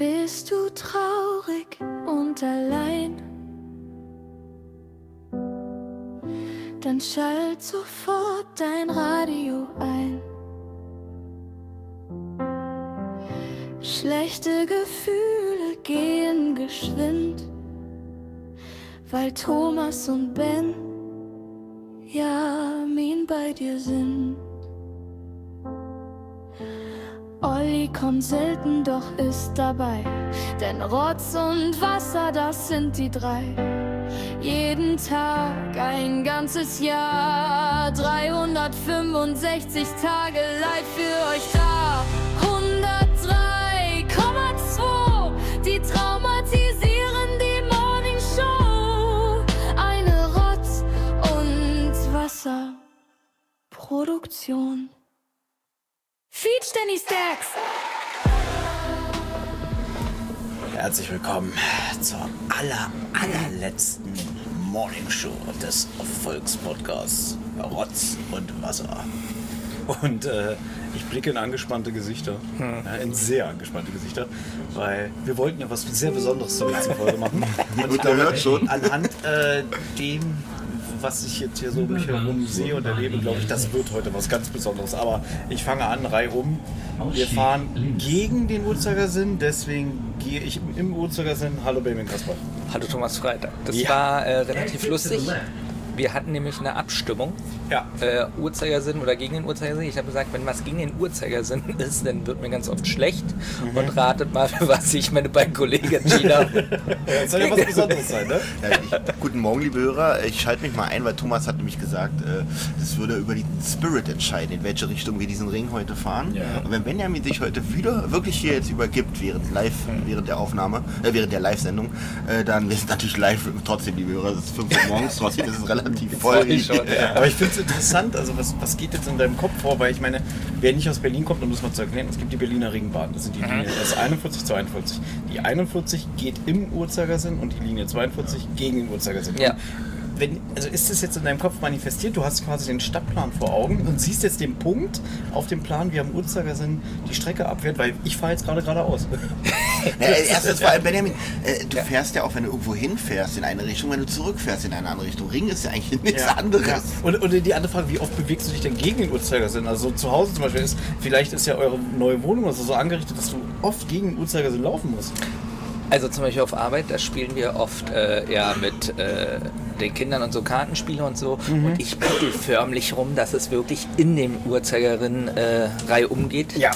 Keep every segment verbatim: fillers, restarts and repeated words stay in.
Bist du traurig und allein? Dann schalt sofort dein Radio ein. Schlechte Gefühle gehen geschwind, weil Thomas und Ben Jamin bei dir sind. Olli kommt selten, doch ist dabei, denn Rotz und Wasser, das sind die drei. Jeden Tag, ein ganzes Jahr, dreihundertfünfundsechzig Tage live für euch da. hundertdrei Komma zwei, die traumatisieren die Morning Show. Eine Rotz- und Wasserproduktion. Feat Denny Stacks. Herzlich willkommen zur aller, allerletzten Morning Show des Volkspodcasts Rotz und Wasser. Und äh, ich blicke in angespannte Gesichter, hm. ja, in sehr angespannte Gesichter, weil wir wollten ja was sehr Besonderes zur letzten Folge machen. Und ich glaube, schon. Anhand äh, dem, was ich jetzt hier so um mich herum sehe und erlebe, glaube ich, das wird heute was ganz Besonderes. Aber ich fange an, reihum. Wir fahren gegen den Uhrzeigersinn, deswegen gehe ich im Uhrzeigersinn. Hallo Benjamin Kasper. Hallo Thomas Freitag. Das ja. war äh, relativ lustig. Wir hatten nämlich eine Abstimmung, ja. äh, Uhrzeigersinn oder gegen den Uhrzeigersinn. Ich habe gesagt, wenn was gegen den Uhrzeigersinn ist, dann wird mir ganz oft schlecht. Mhm. Und ratet mal, für was ich meine beiden Kollegen entschieden habe. Das soll ja was Besonderes sein, ne? Ja, ich, guten Morgen, liebe Hörer. Ich schalte mich mal ein, weil Thomas hat nämlich gesagt, es äh, würde über den Spirit entscheiden, in welche Richtung wir diesen Ring heute fahren. Ja. Und wenn Benjamin sich heute wieder wirklich hier jetzt übergibt, während live, mhm. während der Aufnahme, äh, während der Live-Sendung, äh, dann wir sind natürlich live, trotzdem, liebe Hörer, es ist fünf Uhr morgens, trotzdem ist es relativ voll. Schon, ja. Aber ich finde es interessant, also was, was geht jetzt in deinem Kopf vor, weil ich meine, wer nicht aus Berlin kommt, um das mal zu erklären, es gibt die Berliner Ringbahn, das sind die Linien S einundvierzig, zweiundvierzig. Die einundvierzig geht im Uhrzeigersinn und die Linie zweiundvierzig gegen den Uhrzeigersinn. Ja. Wenn, also ist das jetzt in deinem Kopf manifestiert, du hast quasi den Stadtplan vor Augen und siehst jetzt den Punkt auf dem Plan, wie am Uhrzeigersinn die Strecke abfährt, weil ich fahre jetzt gerade geradeaus. Ja, erstens vor allem, Benjamin, äh, du ja. fährst ja auch, wenn du irgendwo hinfährst in eine Richtung, wenn du zurückfährst in eine andere Richtung. Ring ist ja eigentlich nichts ja. anderes. Ja. Und, und die andere Frage, wie oft bewegst du dich denn gegen den Uhrzeigersinn? Also zu Hause zum Beispiel, ist, vielleicht ist ja eure neue Wohnung also so angerichtet, dass du oft gegen den Uhrzeigersinn laufen musst. Also zum Beispiel auf Arbeit, da spielen wir oft äh, ja, mit äh, den Kindern und so Kartenspiele und so. Mhm. Und ich büttel förmlich rum, dass es wirklich in dem Uhrzeigerin-Reihe äh, umgeht. Ja.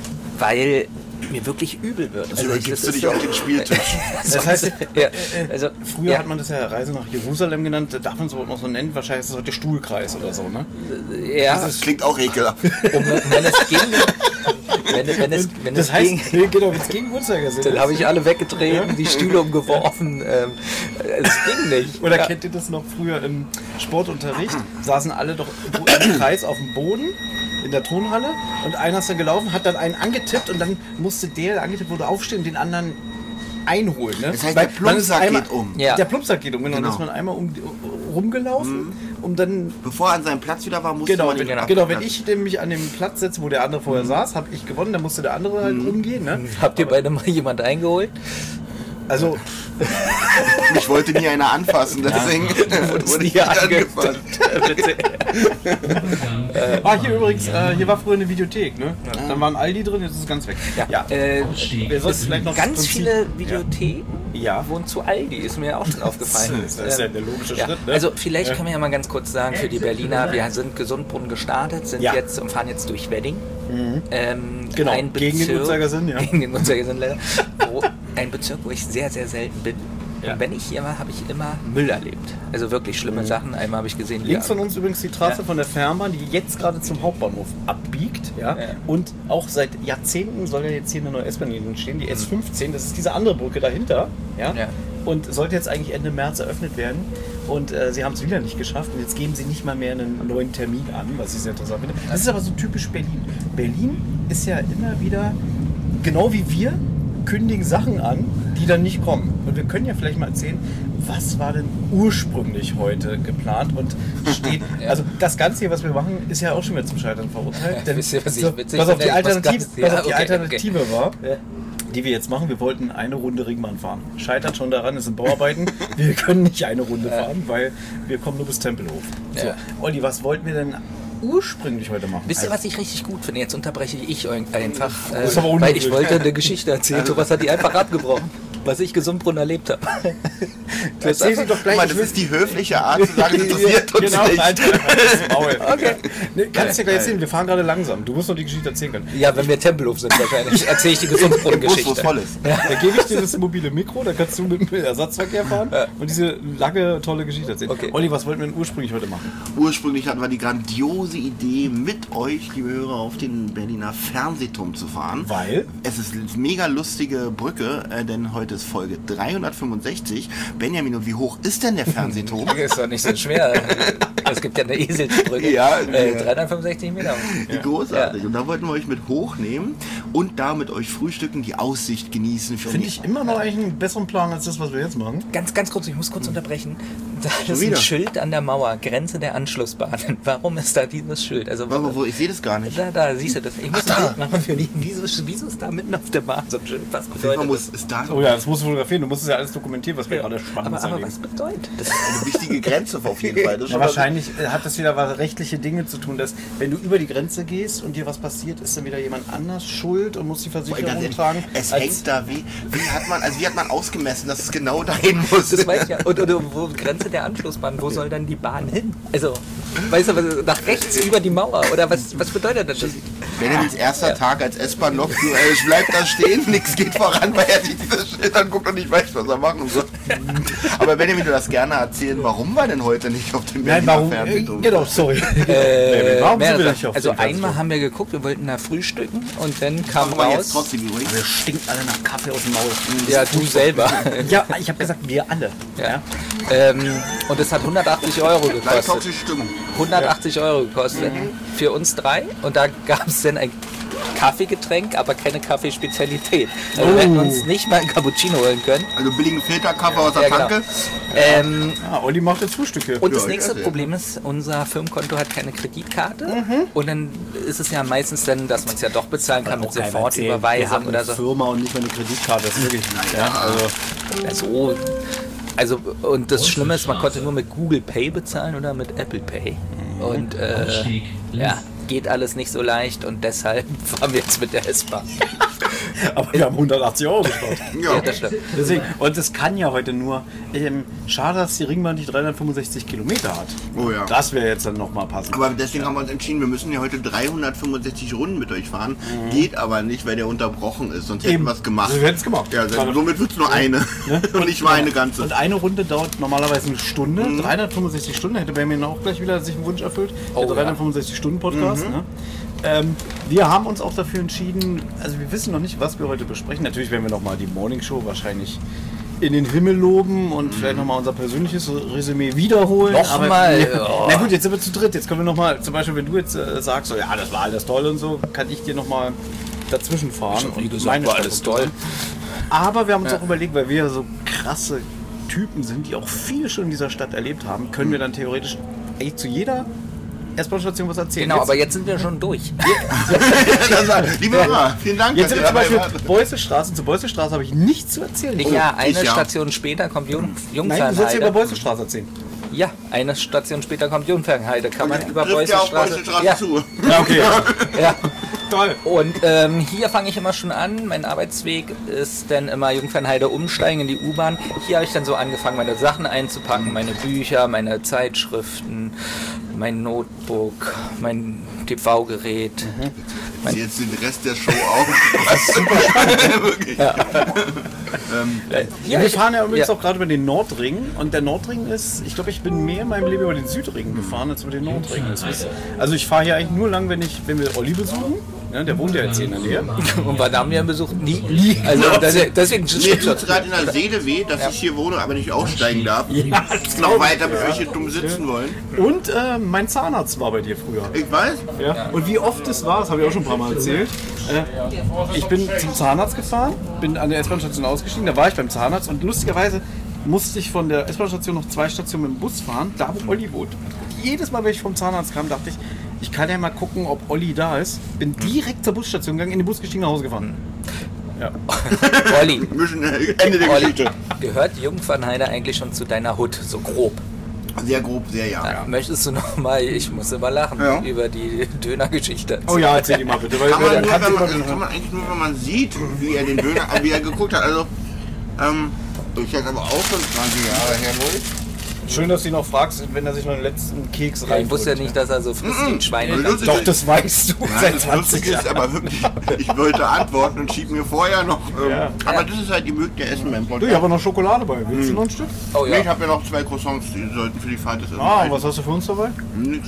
Weil mir wirklich übel wird. Also übergibst du dich auf den Spieltisch. Das heißt, ja, also, früher ja. hat man das ja Reise nach Jerusalem genannt, darf man es aber noch so nennen, wahrscheinlich ist es heute Stuhlkreis oder so, ne? Ja. Das klingt auch ekelhaft. Und wenn es ging, wenn, wenn es, wenn das es heißt, ging, genau, wenn es gegen Uhrzeigersinn dann habe ich alle weggetreten, ja? Die Stühle umgeworfen, ähm, es ging nicht. Oder ja. kennt ihr das noch früher im Sportunterricht? Saßen alle doch im Kreis auf dem Boden in der Turnhalle und einer ist dann gelaufen, hat dann einen angetippt und dann musste der, der angetippt wurde, aufstehen und den anderen einholen. Ne? Das heißt, Weil der Plumpsack geht um. Ja. Der Plumpsack geht um, genau. Genau. Dann ist man einmal um, rumgelaufen, mhm. um dann... Bevor er an seinem Platz wieder war, musste genau, man den Genau, genau wenn ich mich an dem Platz setze, wo der andere vorher mhm. saß, habe ich gewonnen, dann musste der andere halt mhm. umgehen. Ne? Habt ihr Aber beide mal jemand eingeholt? Also... Ich wollte nie einer anfassen, deswegen ja, wurde ich nie angefasst. ah, hier übrigens, äh, hier war früher eine Videothek, ne? Ja. Dann waren Aldi drin, jetzt ist es ganz weg. Ja, ja. Äh, es vielleicht noch ganz viele Videotheken ja. wohnen zu Aldi, ist mir auch schon aufgefallen. Das ist ja der logische ja. Schritt, ne? Also vielleicht ja. können wir ja mal ganz kurz sagen, für die Berliner, wir sind Gesundbrunnen gestartet, sind ja. jetzt und fahren jetzt durch Wedding. Mhm. Ähm, genau, ein gegen Bezirk, den Uhrzeigersinn, ja. Gegen den Uhrzeigersinn leider. Wo, ein Bezirk, wo ich sehr, sehr selten bin. Ja. Und wenn ich hier war, habe ich immer Müll erlebt. Also wirklich schlimme mhm. Sachen. Einmal habe ich gesehen... Links von uns übrigens die Straße ja. von der Fernbahn, die jetzt gerade zum Hauptbahnhof abbiegt. Ja? Ja. Und auch seit Jahrzehnten soll ja jetzt hier eine neue S-Bahn stehen, die S fünfzehn. Das ist diese andere Brücke dahinter. Ja? Ja. Und sollte jetzt eigentlich Ende März eröffnet werden. Und äh, sie haben es wieder nicht geschafft. Und jetzt geben sie nicht mal mehr einen neuen Termin an, was ich sehr interessant finde. Das ist aber so typisch Berlin. Berlin ist ja immer wieder, genau wie wir, kündigen Sachen an, die dann nicht kommen. Und wir können ja vielleicht mal erzählen, was war denn ursprünglich heute geplant und steht, ja. also das Ganze hier, was wir machen, ist ja auch schon wieder zum Scheitern verurteilt. Ja, denn, wisst ihr, was ich so, witzig was auf die finde, Alternative, was, ja, was auf die okay, Alternative okay. war, ja. die wir jetzt machen. Wir wollten eine Runde Ringbahn fahren. Scheitert schon daran, es sind Bauarbeiten. Wir können nicht eine Runde fahren, weil wir kommen nur bis Tempelhof. So, Ja. Olli, was wollten wir denn ursprünglich heute machen? Wisst ihr, Also- was ich richtig gut finde? Jetzt unterbreche ich euch einfach, Das ist aber äh, unnötig. weil ich wollte eine Geschichte erzählen. Thomas hat die einfach abgebrochen, was ich Gesundbrunnen erlebt habe. Du hast Erzähl sie einfach- doch gleich. Guck mal, ich das will- ist die höfliche Art zu sagen, das interessiert uns genau, nicht. Alter, das Maul. Okay. Nee, kannst du dir gleich erzählen, wir fahren gerade langsam. Du musst noch die Geschichte erzählen können. Ja, wenn wir Tempelhof sind wahrscheinlich, erzähle ich die Im Bus, wo es Gesundbrunnen-Geschichte. voll ist. Da gebe ich dir das mobile Mikro, da kannst du mit dem Ersatzverkehr fahren und diese lange, tolle Geschichte erzählen. Okay. Olli, was wollten wir denn ursprünglich heute machen? Ursprünglich hatten wir die grandiose Idee, mit euch, liebe Hörer, auf den Berliner Fernsehturm zu fahren. Weil? Es ist eine mega lustige Brücke, äh, denn heute ist Folge dreihundertfünfundsechzig. Benjamin, und wie hoch ist denn der Fernsehturm? Ist doch nicht so schwer. Es gibt ja eine Eselsbrücke. Ja, äh, ja. dreihundertfünfundsechzig Meter. Wie großartig. Und da wollten wir euch mit hochnehmen und da mit euch frühstücken, die Aussicht genießen. Für Finde ich immer noch eigentlich einen besseren Plan als das, was wir jetzt machen. Ganz, ganz kurz, ich muss kurz unterbrechen. Da ist wieder? ein Schild an der Mauer, Grenze der Anschlussbahnen. Warum ist da dieses Schild? Also, Aber wo, ich sehe das gar nicht. da, da, siehst du das? Ich muss ein Bild machen für die. Wieso, wieso ist da mitten auf der Bahn so ein Schild? Was Man bedeutet muss, das? ist da Oh ja, das musst du fotografieren. Du musst es ja alles dokumentieren, was wir gerade spannend Aber, aber was bedeutet das? eine wichtige Grenze auf jeden Fall. Das ist Ja, schon mal- wahrscheinlich äh, hat das wieder was rechtliche Dinge zu tun, dass wenn du über die Grenze gehst und dir was passiert, ist dann wieder jemand anders schuld und muss die Ganz Versicherung ehrlich, tragen. es als- hängt da wie, wie hat man, also wie hat man ausgemessen, dass es genau dahin muss? Das weiß ich ja. Und, und wo Grenze der Anschlussbahn, wo soll dann die Bahn hin? Also, weißt du, was- nach rechts über die Mauer? Oder was, was bedeutet das? Benjamins erster Tag als S-Bahn-Lokführer, ich bleib da stehen, nichts geht voran, weil er sich dieses Schild anguckt und nicht weiß, was er machen soll. Aber Benjamin, du darfst gerne erzählen, warum wir denn heute nicht auf dem Nein, Berliner warum? Äh, Fernsehturm genau, sorry. Äh, warum mehr sind wir als- nicht auf also dem Fernsehturm? einmal haben wir geguckt, wir wollten da frühstücken und dann kam Aber jetzt raus. trotzdem übrigens. Wir stinken alle nach Kaffee aus dem Maul. Ja, du selber. Ja, ich habe gesagt, wir alle. Ja. Ähm, und es hat hundertachtzig Euro Gleich gekostet. toxische Stimmung. hundertachtzig Euro gekostet für uns drei. Und da gab es dann ein Kaffeegetränk, aber keine Kaffeespezialität. Also wir hätten uns nicht mal ein Cappuccino holen können. Also billigen Filterkaffee aus der Ja, genau. Tanke. Ähm, Ah, Olli macht jetzt Frühstück hier. und Ja, das nächste ja, ja. Problem ist, unser Firmenkonto hat keine Kreditkarte. Und dann ist es ja meistens dann, dass man es ja doch bezahlen kann mit Auch keiner erzählt, wir Sofortüberweisung haben oder eine so. Firma und nicht mal eine Kreditkarte. Das ist wirklich, ja, also Ja, so. Also, und das Schlimme ist, man konnte nur mit Google Pay bezahlen oder mit Apple Pay. Und äh, ja, geht alles nicht so leicht und deshalb fahren wir jetzt mit der S-Bahn. aber wir haben hundertachtzig Euro gespart. Ja. Ja, das stimmt. Deswegen, und es kann ja heute nur, ähm, schade, dass die Ringbahn die dreihundertfünfundsechzig Kilometer hat. Oh ja. Das wäre jetzt dann nochmal passend. Aber deswegen haben wir uns entschieden, wir müssen ja heute dreihundertfünfundsechzig Runden mit euch fahren. Geht aber nicht, weil der unterbrochen ist, sonst hätten Eben. wir es gemacht. Also wir hätten es gemacht. Ja, Gerade- somit wird es nur eine. Und nicht mal eine ganze. Und eine Runde dauert normalerweise eine Stunde, dreihundertfünfundsechzig Stunden, hätte Benjamin auch gleich wieder sich einen Wunsch erfüllt, Oh, der ja. dreihundertfünfundsechzig Stunden Podcast. Ne? Ähm, wir haben uns auch dafür entschieden, also wir wissen noch nicht, was wir heute besprechen. Natürlich werden wir nochmal die Morning Show wahrscheinlich in den Himmel loben und vielleicht nochmal unser persönliches Resümee wiederholen. Nochmal? Aber- Oh. Na gut, jetzt sind wir zu dritt. Jetzt können wir nochmal, zum Beispiel, wenn du jetzt äh, sagst, so, ja, das war alles toll und so, kann ich dir nochmal dazwischen fahren. Wie und gesagt, meine war alles Stadt- toll. Aber wir haben uns auch überlegt, weil wir so krasse Typen sind, die auch viel schon in dieser Stadt erlebt haben, können wir dann theoretisch eigentlich zu jeder S-Bahn-Station was erzählen. Genau, jetzt, aber jetzt sind wir schon durch. Das war- Liebe Hörer, vielen Dank. jetzt sind wir dass zum ihr Beispiel dabei wart. Beussestraße. Zu Beussestraße habe ich nichts zu erzählen. Ich, ja, eine ich ja. Station später kommt Jung, Nein, du sollst ja über Jungfernheide. Beussestraße erzählen. Ja, eine Station später kommt Jungfernheide. Kann man über Trifft ja auf Beussestraße. Beussestraße Ja, zu. Ja, okay. ja. Toll. Und ähm, hier fange ich immer schon an. Mein Arbeitsweg ist dann immer Jungfernheide umsteigen in die U-Bahn. Hier habe ich dann so angefangen, meine Sachen einzupacken, meine Bücher, meine Zeitschriften, mein Notebook, mein T V-Gerät. Sie jetzt den Rest der Show auf. Was super spannend, wirklich. Ja, wir fahren ja übrigens ja. auch gerade über den Nordring und der Nordring ist, ich glaube, ich bin mehr in meinem Leben über den Südring gefahren als über den Nordring. Das ist, also ich fahre hier eigentlich nur lang, wenn ich, wenn wir Olli besuchen. Ja, der wohnt ja jetzt hier in der Nähe. Und wann haben wir einen Besuch? Nie. Nie. Also das, deswegen Mir stimmt tut schon. gerade in der Seele weh, dass ich hier wohne, aber nicht aussteigen darf. Ja, das Noch weiter, bis wir hier dumm sitzen wollen. Und äh, mein Zahnarzt war bei dir früher. Ich weiß. Ja. Und wie oft es war, das habe ich auch schon ein paar Mal erzählt. Äh, ich bin zum Zahnarzt gefahren, bin an der S-Bahn-Station ausgestiegen, da war ich beim Zahnarzt und lustigerweise musste ich von der S-Bahn-Station noch zwei Stationen mit dem Bus fahren, da wo Olli wohnt. Und jedes Mal, wenn ich vom Zahnarzt kam, dachte ich, ich kann ja mal gucken, ob Olli da ist. Bin direkt zur Busstation gegangen, in den Bus gestiegen, nach Hause gefahren. Ja. Olli, Ende der Olli, Geschichte. gehört Jungfernheide eigentlich schon zu deiner Hut, so grob? Sehr grob, sehr ja. Ja. Möchtest du noch mal, ich muss immer lachen, Ja. über die Dönergeschichte erzählen? Oh ja, erzähl die mal bitte. Weil, Kann weil man, dann nur, kannst wenn du man, immer das kann man eigentlich nur, wenn man sieht, wie er den Döner, wie er geguckt hat. Also, ähm, ich jetzt aber auch schon zwanzig Jahre her, wo ich. Schön, dass du ihn noch fragst, wenn er sich noch den letzten Keks Ja, rein. ich wusste ja nicht, dass er so frisst wie ein Schwein. Ja, lustig. Doch, das weißt du Nein, seit das zwanzig Lustige ist Jahren. aber wirklich, ich wollte antworten und schieb mir vorher noch. Ähm, Ja. Aber das ist halt die Möglichkeit, der Essen beim Du, Podcast. ich habe noch Schokolade bei. Willst du noch ein Stück? Oh Nee, ich ja. habe ja noch zwei Croissants, die sollten für die Fahrt des Essen Ah, und reichen. was hast du für uns dabei? Nix.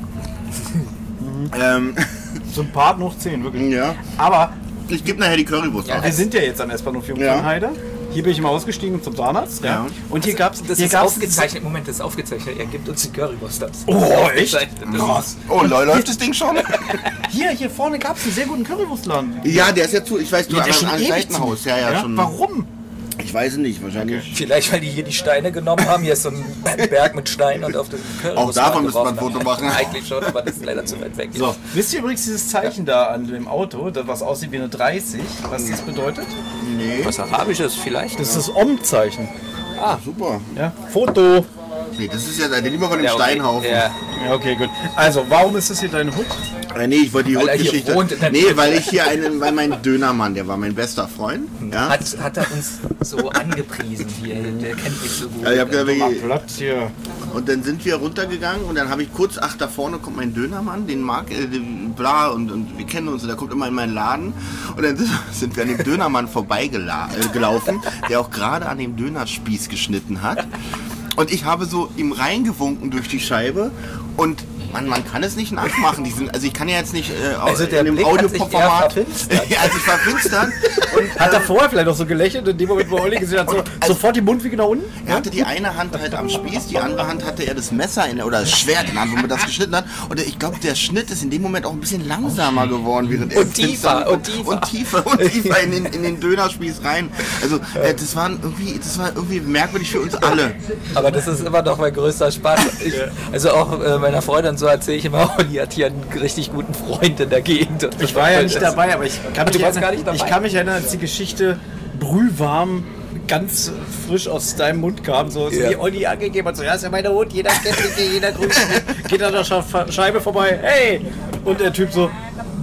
ähm, Sympath noch zehn, wirklich. ja. Aber Ich gebe nachher die Currywurst Ja, aus. wir sind ja jetzt am S-Bahnhof Jungfernheide. Hier bin ich mal ausgestiegen zum Zahnarzt. Ja. Ja. Und hier gab's, Das hier ist gab's aufgezeichnet. Moment, das ist aufgezeichnet. Er gibt uns die Currywurst aus. Oh, Das ist echt? aufgezeichnet. Das Krass. Oh, lol, läuft das Ding schon? Hier, hier vorne gab es einen sehr guten Currywurstladen. Ja, der ist ja zu. Ich weiß, du Der an ist schon einem ewig Seitenhaus. zu. Ja, ja, schon. Warum? Ich weiß es nicht, wahrscheinlich. Vielleicht, weil die hier die Steine genommen haben. Hier ist so ein Berg mit Steinen und auf den Currywurst. Auch davon müsste man ein geworfen Foto haben. machen. Eigentlich schon, aber das ist leider zu weit weg. So, wisst ihr übrigens dieses Zeichen da an dem Auto, das was aussieht wie eine dreißig, was das bedeutet? Nee. Was Arabisches vielleicht? Das ist das Om-Zeichen. Ah, super. Ja. Foto. Nee, das ist ja der lieber von dem Ja, okay. Steinhaufen. Ja. Ja, okay, gut. Also, warum ist das hier deine Hut? Äh, nee, ich wollte die Weil er hier Hutgeschichte. wohnt in der Nee, weil ich hier einen, weil mein Dönermann, der war mein bester Freund. Ja. Hat, hat er uns so angepriesen hier? Der kennt mich so gut. Ja, ich hab gesagt, Mal wirklich- Platz hier. Und dann sind wir runtergegangen und dann habe ich kurz, ach, da vorne kommt mein Dönermann, den mag, äh, den bla, und, und wir kennen uns, und der kommt immer in meinen Laden. Und dann sind wir an dem Dönermann vorbeigelaufen, der auch gerade an dem Dönerspieß geschnitten hat. Und ich habe so ihm reingewunken durch die Scheibe und man, man kann es nicht nachmachen. Die sind, also ich kann ja jetzt nicht äh, Also der in dem Blick hat sich eher Audio-Format. verfinstert. Ja, also ich verfinstert. Und Hat er vorher vielleicht auch so gelächelt, in dem Moment, wo Olli gesehen hat, so, sofort die Mundwinkel nach unten? er hatte die eine Hand halt am Spieß, die andere Hand hatte er das Messer in, oder das Schwert in der Hand, womit er das geschnitten hat. Und ich glaube, der Schnitt ist in dem Moment auch ein bisschen langsamer geworden. Während er Und tiefer, und tiefer. und tiefer und tiefer in den, in den Dönerspieß rein. Also äh, das, waren irgendwie, das war irgendwie merkwürdig für uns alle. Aber das ist immer noch mein größter Spaß. Ich, also auch äh, meiner Freundin so erzähle ich immer, Olli hat hier einen richtig guten Freund in der Gegend. Und Ich war ja nicht dabei, aber ich kann mich, Du warst erinnern, gar nicht dabei? ich kann mich erinnern, als die Geschichte brühwarm, ganz frisch aus deinem Mund kam, so, so Ja. wie Olli angegeben hat, so, ja, ist ja meine Hut, jeder kennt mich, jeder grüßt mich, geht an der Scha- Scheibe vorbei, hey! Und der Typ so,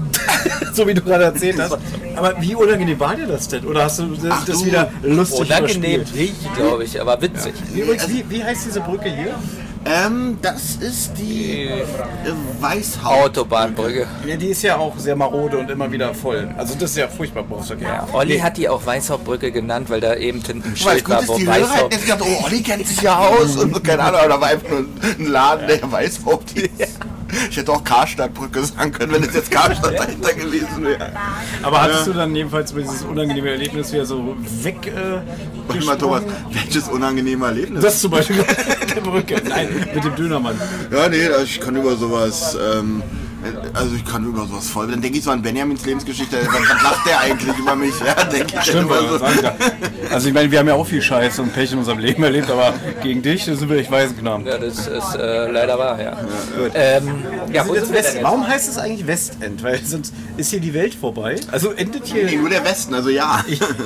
so wie du gerade erzählt hast. Aber wie unangenehm war dir das denn? Oder hast du das, Ach das du, wieder lustig Unangenehm überspielt? nicht, glaube ich, aber witzig. Wie, übrigens, wie, wie heißt diese Brücke hier? Ähm, das ist die äh, Weißhaupt. Autobahnbrücke. Ja, die ist ja auch sehr marode und immer wieder voll. Also das ist ja furchtbar Berufsverkehr. Ja, Olli hat die auch Weißhauptbrücke genannt, weil da eben hinten ein Weil Schild gut war, ist, wo die Hörer hätten Weißhaupt... jetzt gedacht, oh, Olli kennt sich ja aus und so, keine Ahnung, aber da war einfach nur ein Laden, der Weißhaupt hieß. Ich hätte auch Karstadtbrücke sagen können, wenn es jetzt Karstadt dahinter gewesen wäre. Aber hattest Ja. du dann jedenfalls dieses unangenehme Erlebnis wieder so weg äh, Warte mal, Thomas, gesprungen? welches unangenehme Erlebnis? Das zum Beispiel der Brücke. Nein, mit dem Dönermann. Ja, nee, also ich kann über sowas, ähm, also ich kann über sowas voll. Dann denke ich so an Benjamins Lebensgeschichte, was, was lacht der eigentlich über mich? Ja, denke ich Stimmt, immer was so. sagen wir. Also ich meine, wir haben ja auch viel Scheiße und Pech in unserem Leben erlebt, aber gegen dich das sind wir echt Waisenknaben. Ja, das ist äh, leider wahr, ja. Ähm, ja, wo sind wir denn jetzt? Warum heißt es eigentlich Westend? Weil sonst ist hier die Welt vorbei. Also endet hier... Nee, nur der Westen, also ja.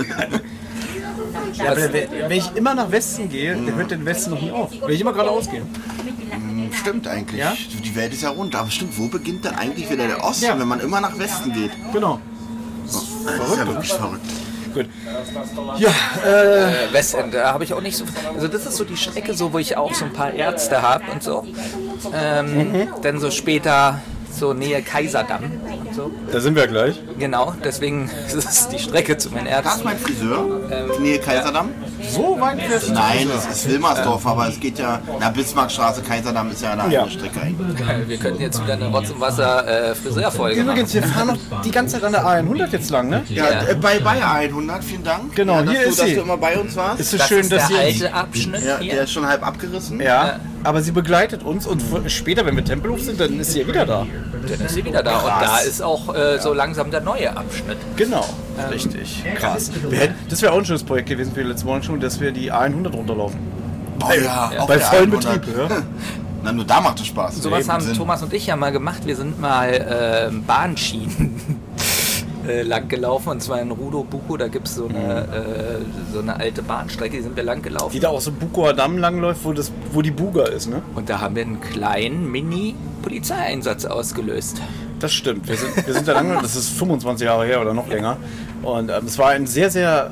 Ja, aber wenn wenn ich immer nach Westen gehe, dann hört der Westen noch nie auf. Wenn ich immer geradeaus gehe. Stimmt eigentlich. Ja? Die Welt ist ja rund, aber stimmt, wo beginnt denn eigentlich wieder der Osten, Ja. wenn man immer nach Westen geht? Genau. Das ist ja wirklich verrückt. Gut. Ja, äh, Äh, Westend, da habe ich auch nicht so... Also das ist so die Strecke, so, wo ich auch so ein paar Ärzte habe und so. Ähm, Dann so später so Nähe Kaiserdamm und so. da sind wir gleich. Genau, deswegen ist es die Strecke zu meinen Da ist Ärzten. mein Friseur, Nähe Kaiserdamm. So weit fährst du? Nein, es ist Wilmersdorf, aber es geht ja, na, Bismarckstraße, Kaiserdamm ist ja eine Ja. andere Strecke eigentlich. Äh, Wir könnten jetzt wieder eine Rotz- und Wasser äh, Friseurfolge machen. Übrigens, wir fahren noch die ganze Zeit an der A hundert jetzt lang, ne? Ja, äh, bei Bayer hundert, vielen Dank. Genau, ja, dass hier du, ist dass sie. du immer bei uns warst. Ist es Das schön, ist dass der sie... alte Abschnitt Ja, hier. der ist schon halb abgerissen. Ja, aber sie begleitet uns und f- später, wenn wir Tempelhof sind, dann ist sie ja wieder da. Dann ist sie wieder da. Und da ist auch äh, so langsam der neue Abschnitt. Genau, richtig. Krass. Wir hätten, das wäre auch ein schönes Projekt gewesen für die letzte Morning Show, dass wir die A hundert runterlaufen. Oh ja, auf Bei der vollem hundert. Betrieb, ja. Na, nur da macht es Spaß. Sowas Eben haben Sinn. Thomas und ich ja mal gemacht. Wir sind mal ähm, Bahnschienen äh, lang gelaufen, und zwar in Rudo Buko, da gibt es so, eine, äh, so eine alte Bahnstrecke, die sind wir lang gelaufen. Die da auch so Bukower Damm langläuft, wo, das, wo die Buga ist, ne? Und da haben wir einen kleinen Mini-Polizeieinsatz ausgelöst. Das stimmt. Wir sind, wir sind da lang, das ist fünfundzwanzig Jahre her oder noch länger. Und ähm, es war ein sehr, sehr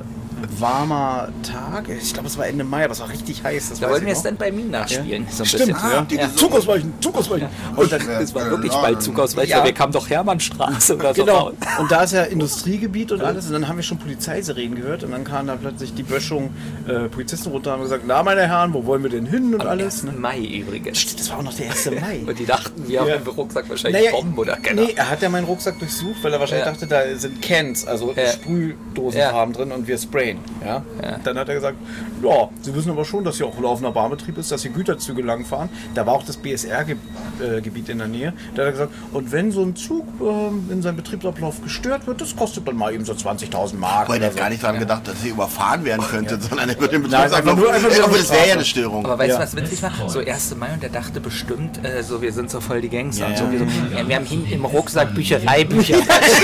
warmer Tag. Ich glaube, es war Ende Mai, aber es war richtig heiß. Das Da weiß wollten wir ich noch. Stand by Me nachspielen. So ein Stimmt, bisschen. ja. Die ja. gesungen. Zug ausweichen, Zug ausweichen. Und dann, Es war wirklich bald Zug aus, Ja. weil wir kamen doch Hermannstraße oder so. genau. raus. Und da ist ja Industriegebiet und alles. Und dann haben wir schon Polizeisirenen gehört. Und dann kam da plötzlich die Böschung äh, Polizisten runter und haben gesagt, na meine Herren, wo wollen wir denn hin und Am alles. ersten Ne? Mai übrigens. Stimmt, das war auch noch der erste Mai. Und die dachten, wir haben Ja. im Rucksack wahrscheinlich Naja, Bomben oder keine nee, er hat ja meinen Rucksack durchsucht, weil er wahrscheinlich Ja. dachte, da sind Cans, also Ja. Sprühdosenfarben drin und wir sprayen. Ja? Ja. Dann hat er gesagt, ja, Sie wissen aber schon, dass hier auch laufender Bahnbetrieb ist, dass hier Güterzüge langfahren. Da war auch das B S R-Gebiet in der Nähe. Da hat er gesagt, und wenn so ein Zug ähm, in seinem Betriebsablauf gestört wird, das kostet dann mal eben so zwanzigtausend Mark. Weil oder der so. gar nicht daran gedacht, dass er überfahren werden könnte, sondern er wird den Nein, einfach Betriebsablauf. nur- einfach nur Ja, aber auf das die wäre ja Straße. eine Störung. Aber weißt du, Ja. was witzig war? So ersten Mai, und der dachte bestimmt, äh, so wir sind so voll die Gangster. Ja, und so, ja. wir, so, ja, wir haben hinten im Rucksack Büchereibücher.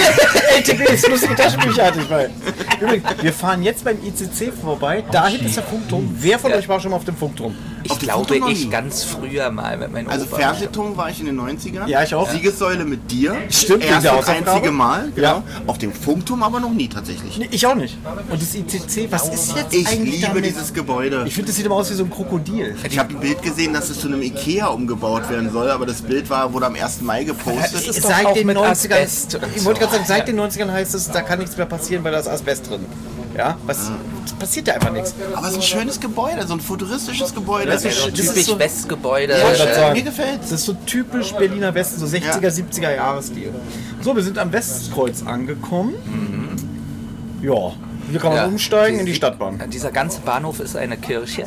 Ey, Tigger, das lustige Taschenbücher hatte ich mal. Übrigens, wir fahren jetzt beim I C C vorbei. Da hinten ist der Funkturm. Wer von Ja. euch war schon mal auf dem Funkturm? Ich Auf dem glaube, Foto noch ich nie. ganz früher mal mit meinem Also Opa. Fernsehturm war ich in den neunzigern. Ja, ich auch. Siegessäule mit dir. Stimmt, wegen Erst der und Hausaufgabe. einzige Mal. Genau. Ja. Auf dem Funkturm aber noch nie tatsächlich. Nee, ich auch nicht. Und das I C C, was ist jetzt Ich eigentlich liebe damit? dieses Gebäude. Ich finde, das sieht immer aus wie so ein Krokodil. Ich habe ein Bild gesehen, dass es zu einem Ikea umgebaut werden soll, aber das Bild war, wurde am ersten Mai gepostet. Das ist doch Seit auch den mit neunzigern, Asbest und ich wollte so. gerade sagen, seit den neunzigern heißt es, da kann nichts mehr passieren, weil da ist Asbest drin. Ja, was passiert da einfach nichts. Aber es ist ein schönes Gebäude, so ein futuristisches Gebäude. Das ist So Das ist typisch so- Westgebäude. Ja, wollte äh, gerade sagen. mir gefällt's. Das ist so typisch Berliner Westen, so sechziger, siebziger Jahresstil. So, wir sind am Westkreuz angekommen. Ja, hier kann man Ja. umsteigen in die Stadtbahn. Dieser ganze Bahnhof ist eine Kirche.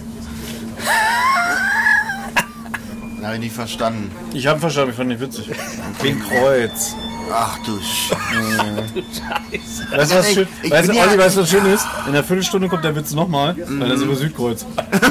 Habe ich nicht verstanden. Ich habe verstanden, ich fand nicht witzig. Wegen Kreuz. Ach du Sch... Scheiße. Weißt du, was Ich- schön, ich weißt, du, bin ja- Olli, weißt du, was schön ist? In einer Viertelstunde kommt der Witz nochmal, weil das ist über Südkreuz.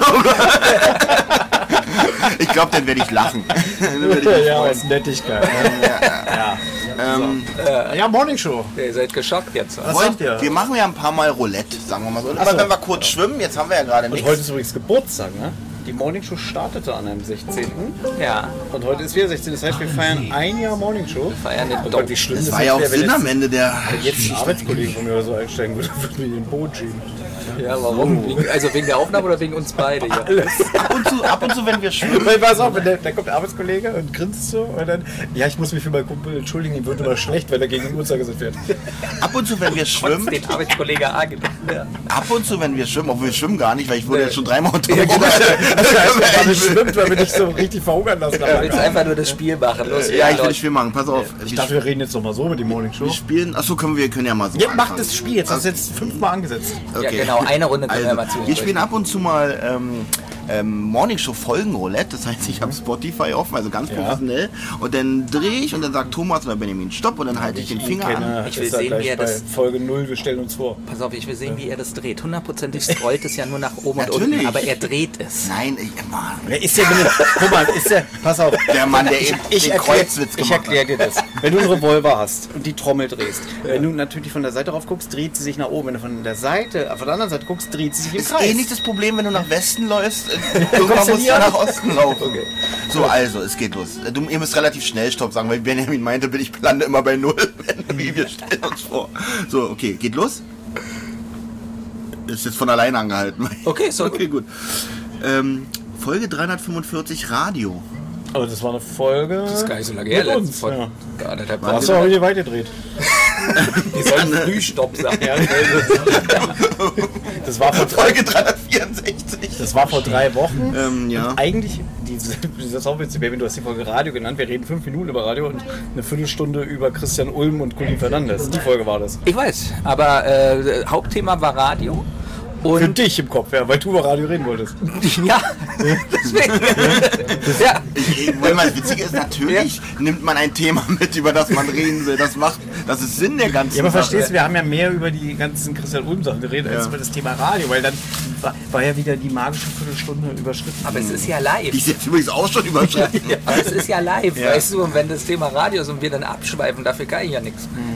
Ich glaube, dann werde ich lachen. Dann werde ich mich Ja, freuen. aus Nettigkeit. Ähm, Ja, Morning Show. Ihr seid geschockt jetzt. Was wollen, sagt ihr? wir machen ja ein paar Mal Roulette, sagen wir mal so. Aber so. wenn wir kurz schwimmen, jetzt haben wir ja gerade Und nichts. heute ist übrigens Geburtstag, ne? Die Morning Show startete an einem sechzehnten Ja, Und heute ist wieder sechzehnten Das heißt, wir feiern ein Jahr Morning Show. feiern den Oh Gott, Dope. wie schlimm Das das war ja auch wäre, wenn Sinn jetzt- am Ende der... Wenn jetzt ein Arbeitskollege von mir oder so einsteigen würde, würde mir den Boot schieben. Ja, warum? Wegen, also wegen der Aufnahme oder wegen uns beide? Ja. Ab und zu, ab und zu wenn wir schwimmen... Weil, pass auf, wenn der, da kommt der Arbeitskollege und grinst so und dann, ja, ich muss mich für meinen Kumpel entschuldigen, ihm wird immer schlecht, wenn er gegen den Uhrzeigersinn fährt. Ab und zu, wenn wir schwimmen... Den Arbeitskollege A gedacht. Ja. Ab und zu, wenn wir schwimmen, obwohl wir schwimmen gar nicht, weil ich wurde Nee. jetzt schon dreimal unter. Ja, genau. Das heißt, wenn man nicht schwimmt, weil wir nicht so richtig verhungern lassen. Du willst einfach nur das Spiel machen. Los, Ja, ich will Leute. das Spiel machen. Pass auf. Ich Wir, dachte, wir reden jetzt noch mal so über die Morning Show. wir spielen... Achso, können wir können ja mal so Ja, mach anfangen. das Spiel jetzt. Das ist jetzt fünfmal angesetzt. Ja, genau. Eine Runde können wir Also, mal zusprechen. wir spielen ab und zu mal ähm, ähm, Morning Show Folgen Roulette. Das heißt, ich habe Spotify offen, also ganz Ja. professionell. Und dann drehe ich und dann sagt Thomas oder Benjamin Stopp und dann halte ich den Finger an. Ich will ist er sehen, gleich wie er bei das- Folge null, wir stellen uns vor. Pass auf, ich will sehen, wie er das dreht. Hundertprozentig scrollt es ja nur nach oben und Natürlich. unten, aber er dreht es. Nein, ich, Mann. Wer ist der, wenn du, guck mal, ist der, pass auf. Der Mann, der eben den erklär- Kreuzwitz Ich gemacht hat. erkläre dir das. Wenn du einen Revolver hast und die Trommel drehst, wenn du natürlich von der Seite drauf guckst, dreht sie sich nach oben. Wenn du von der Seite, von der anderen Seite guckst, dreht sie sich im Ist Kreis. eh nicht das Problem, wenn du nach Westen läufst. Irgendwann kommst du musst nie du an. nach Osten laufen. So, also, es geht los. Du, ihr müsst relativ schnell Stopp sagen, weil Benjamin meinte, bin ich lande immer bei Null. Wie wir stellen uns vor. So, okay, geht los. Ist jetzt von alleine angehalten. Okay, so Okay, gut. Ähm, Folge dreihundertfünfundvierzig Radio. Aber das war eine Folge. Das ist gar nicht so lange mit her. uns. Von Ja. anderthalb Hast Wochen. du auch wieder weitergedreht? Die sollen Frühstopp sagen. Ja, das, war vor drei, Folge dreihundertvierundsechzig. das war vor drei Wochen. Ähm, ja. Eigentlich, diese, das ist auch witzig, Baby, du hast die Folge Radio genannt. Wir reden fünf Minuten über Radio und eine Viertelstunde über Christian Ulm und Colin Fernandes. Die Folge war das. Ich weiß, aber äh, Hauptthema war Radio. Für Und dich im Kopf, ja, weil du über Radio reden wolltest. ja, deswegen. ja. Ich- Weil mal das Witzige ist, natürlich nimmt man ein Thema mit, über das man reden will. Das macht, das ist Sinn der ganzen Ja, aber Sache. verstehst du, wir haben ja mehr über die ganzen Christian Ulm-Sachen geredet, als Ja. über das Thema Radio, weil dann war, war ja wieder die magische Viertelstunde überschritten. Aber es ist ja live. Die ist jetzt übrigens auch schon überschritten. Aber es ist ja live, Ja. weißt du, und wenn das Thema Radio ist und wir dann abschweifen, dafür kann ich ja nichts.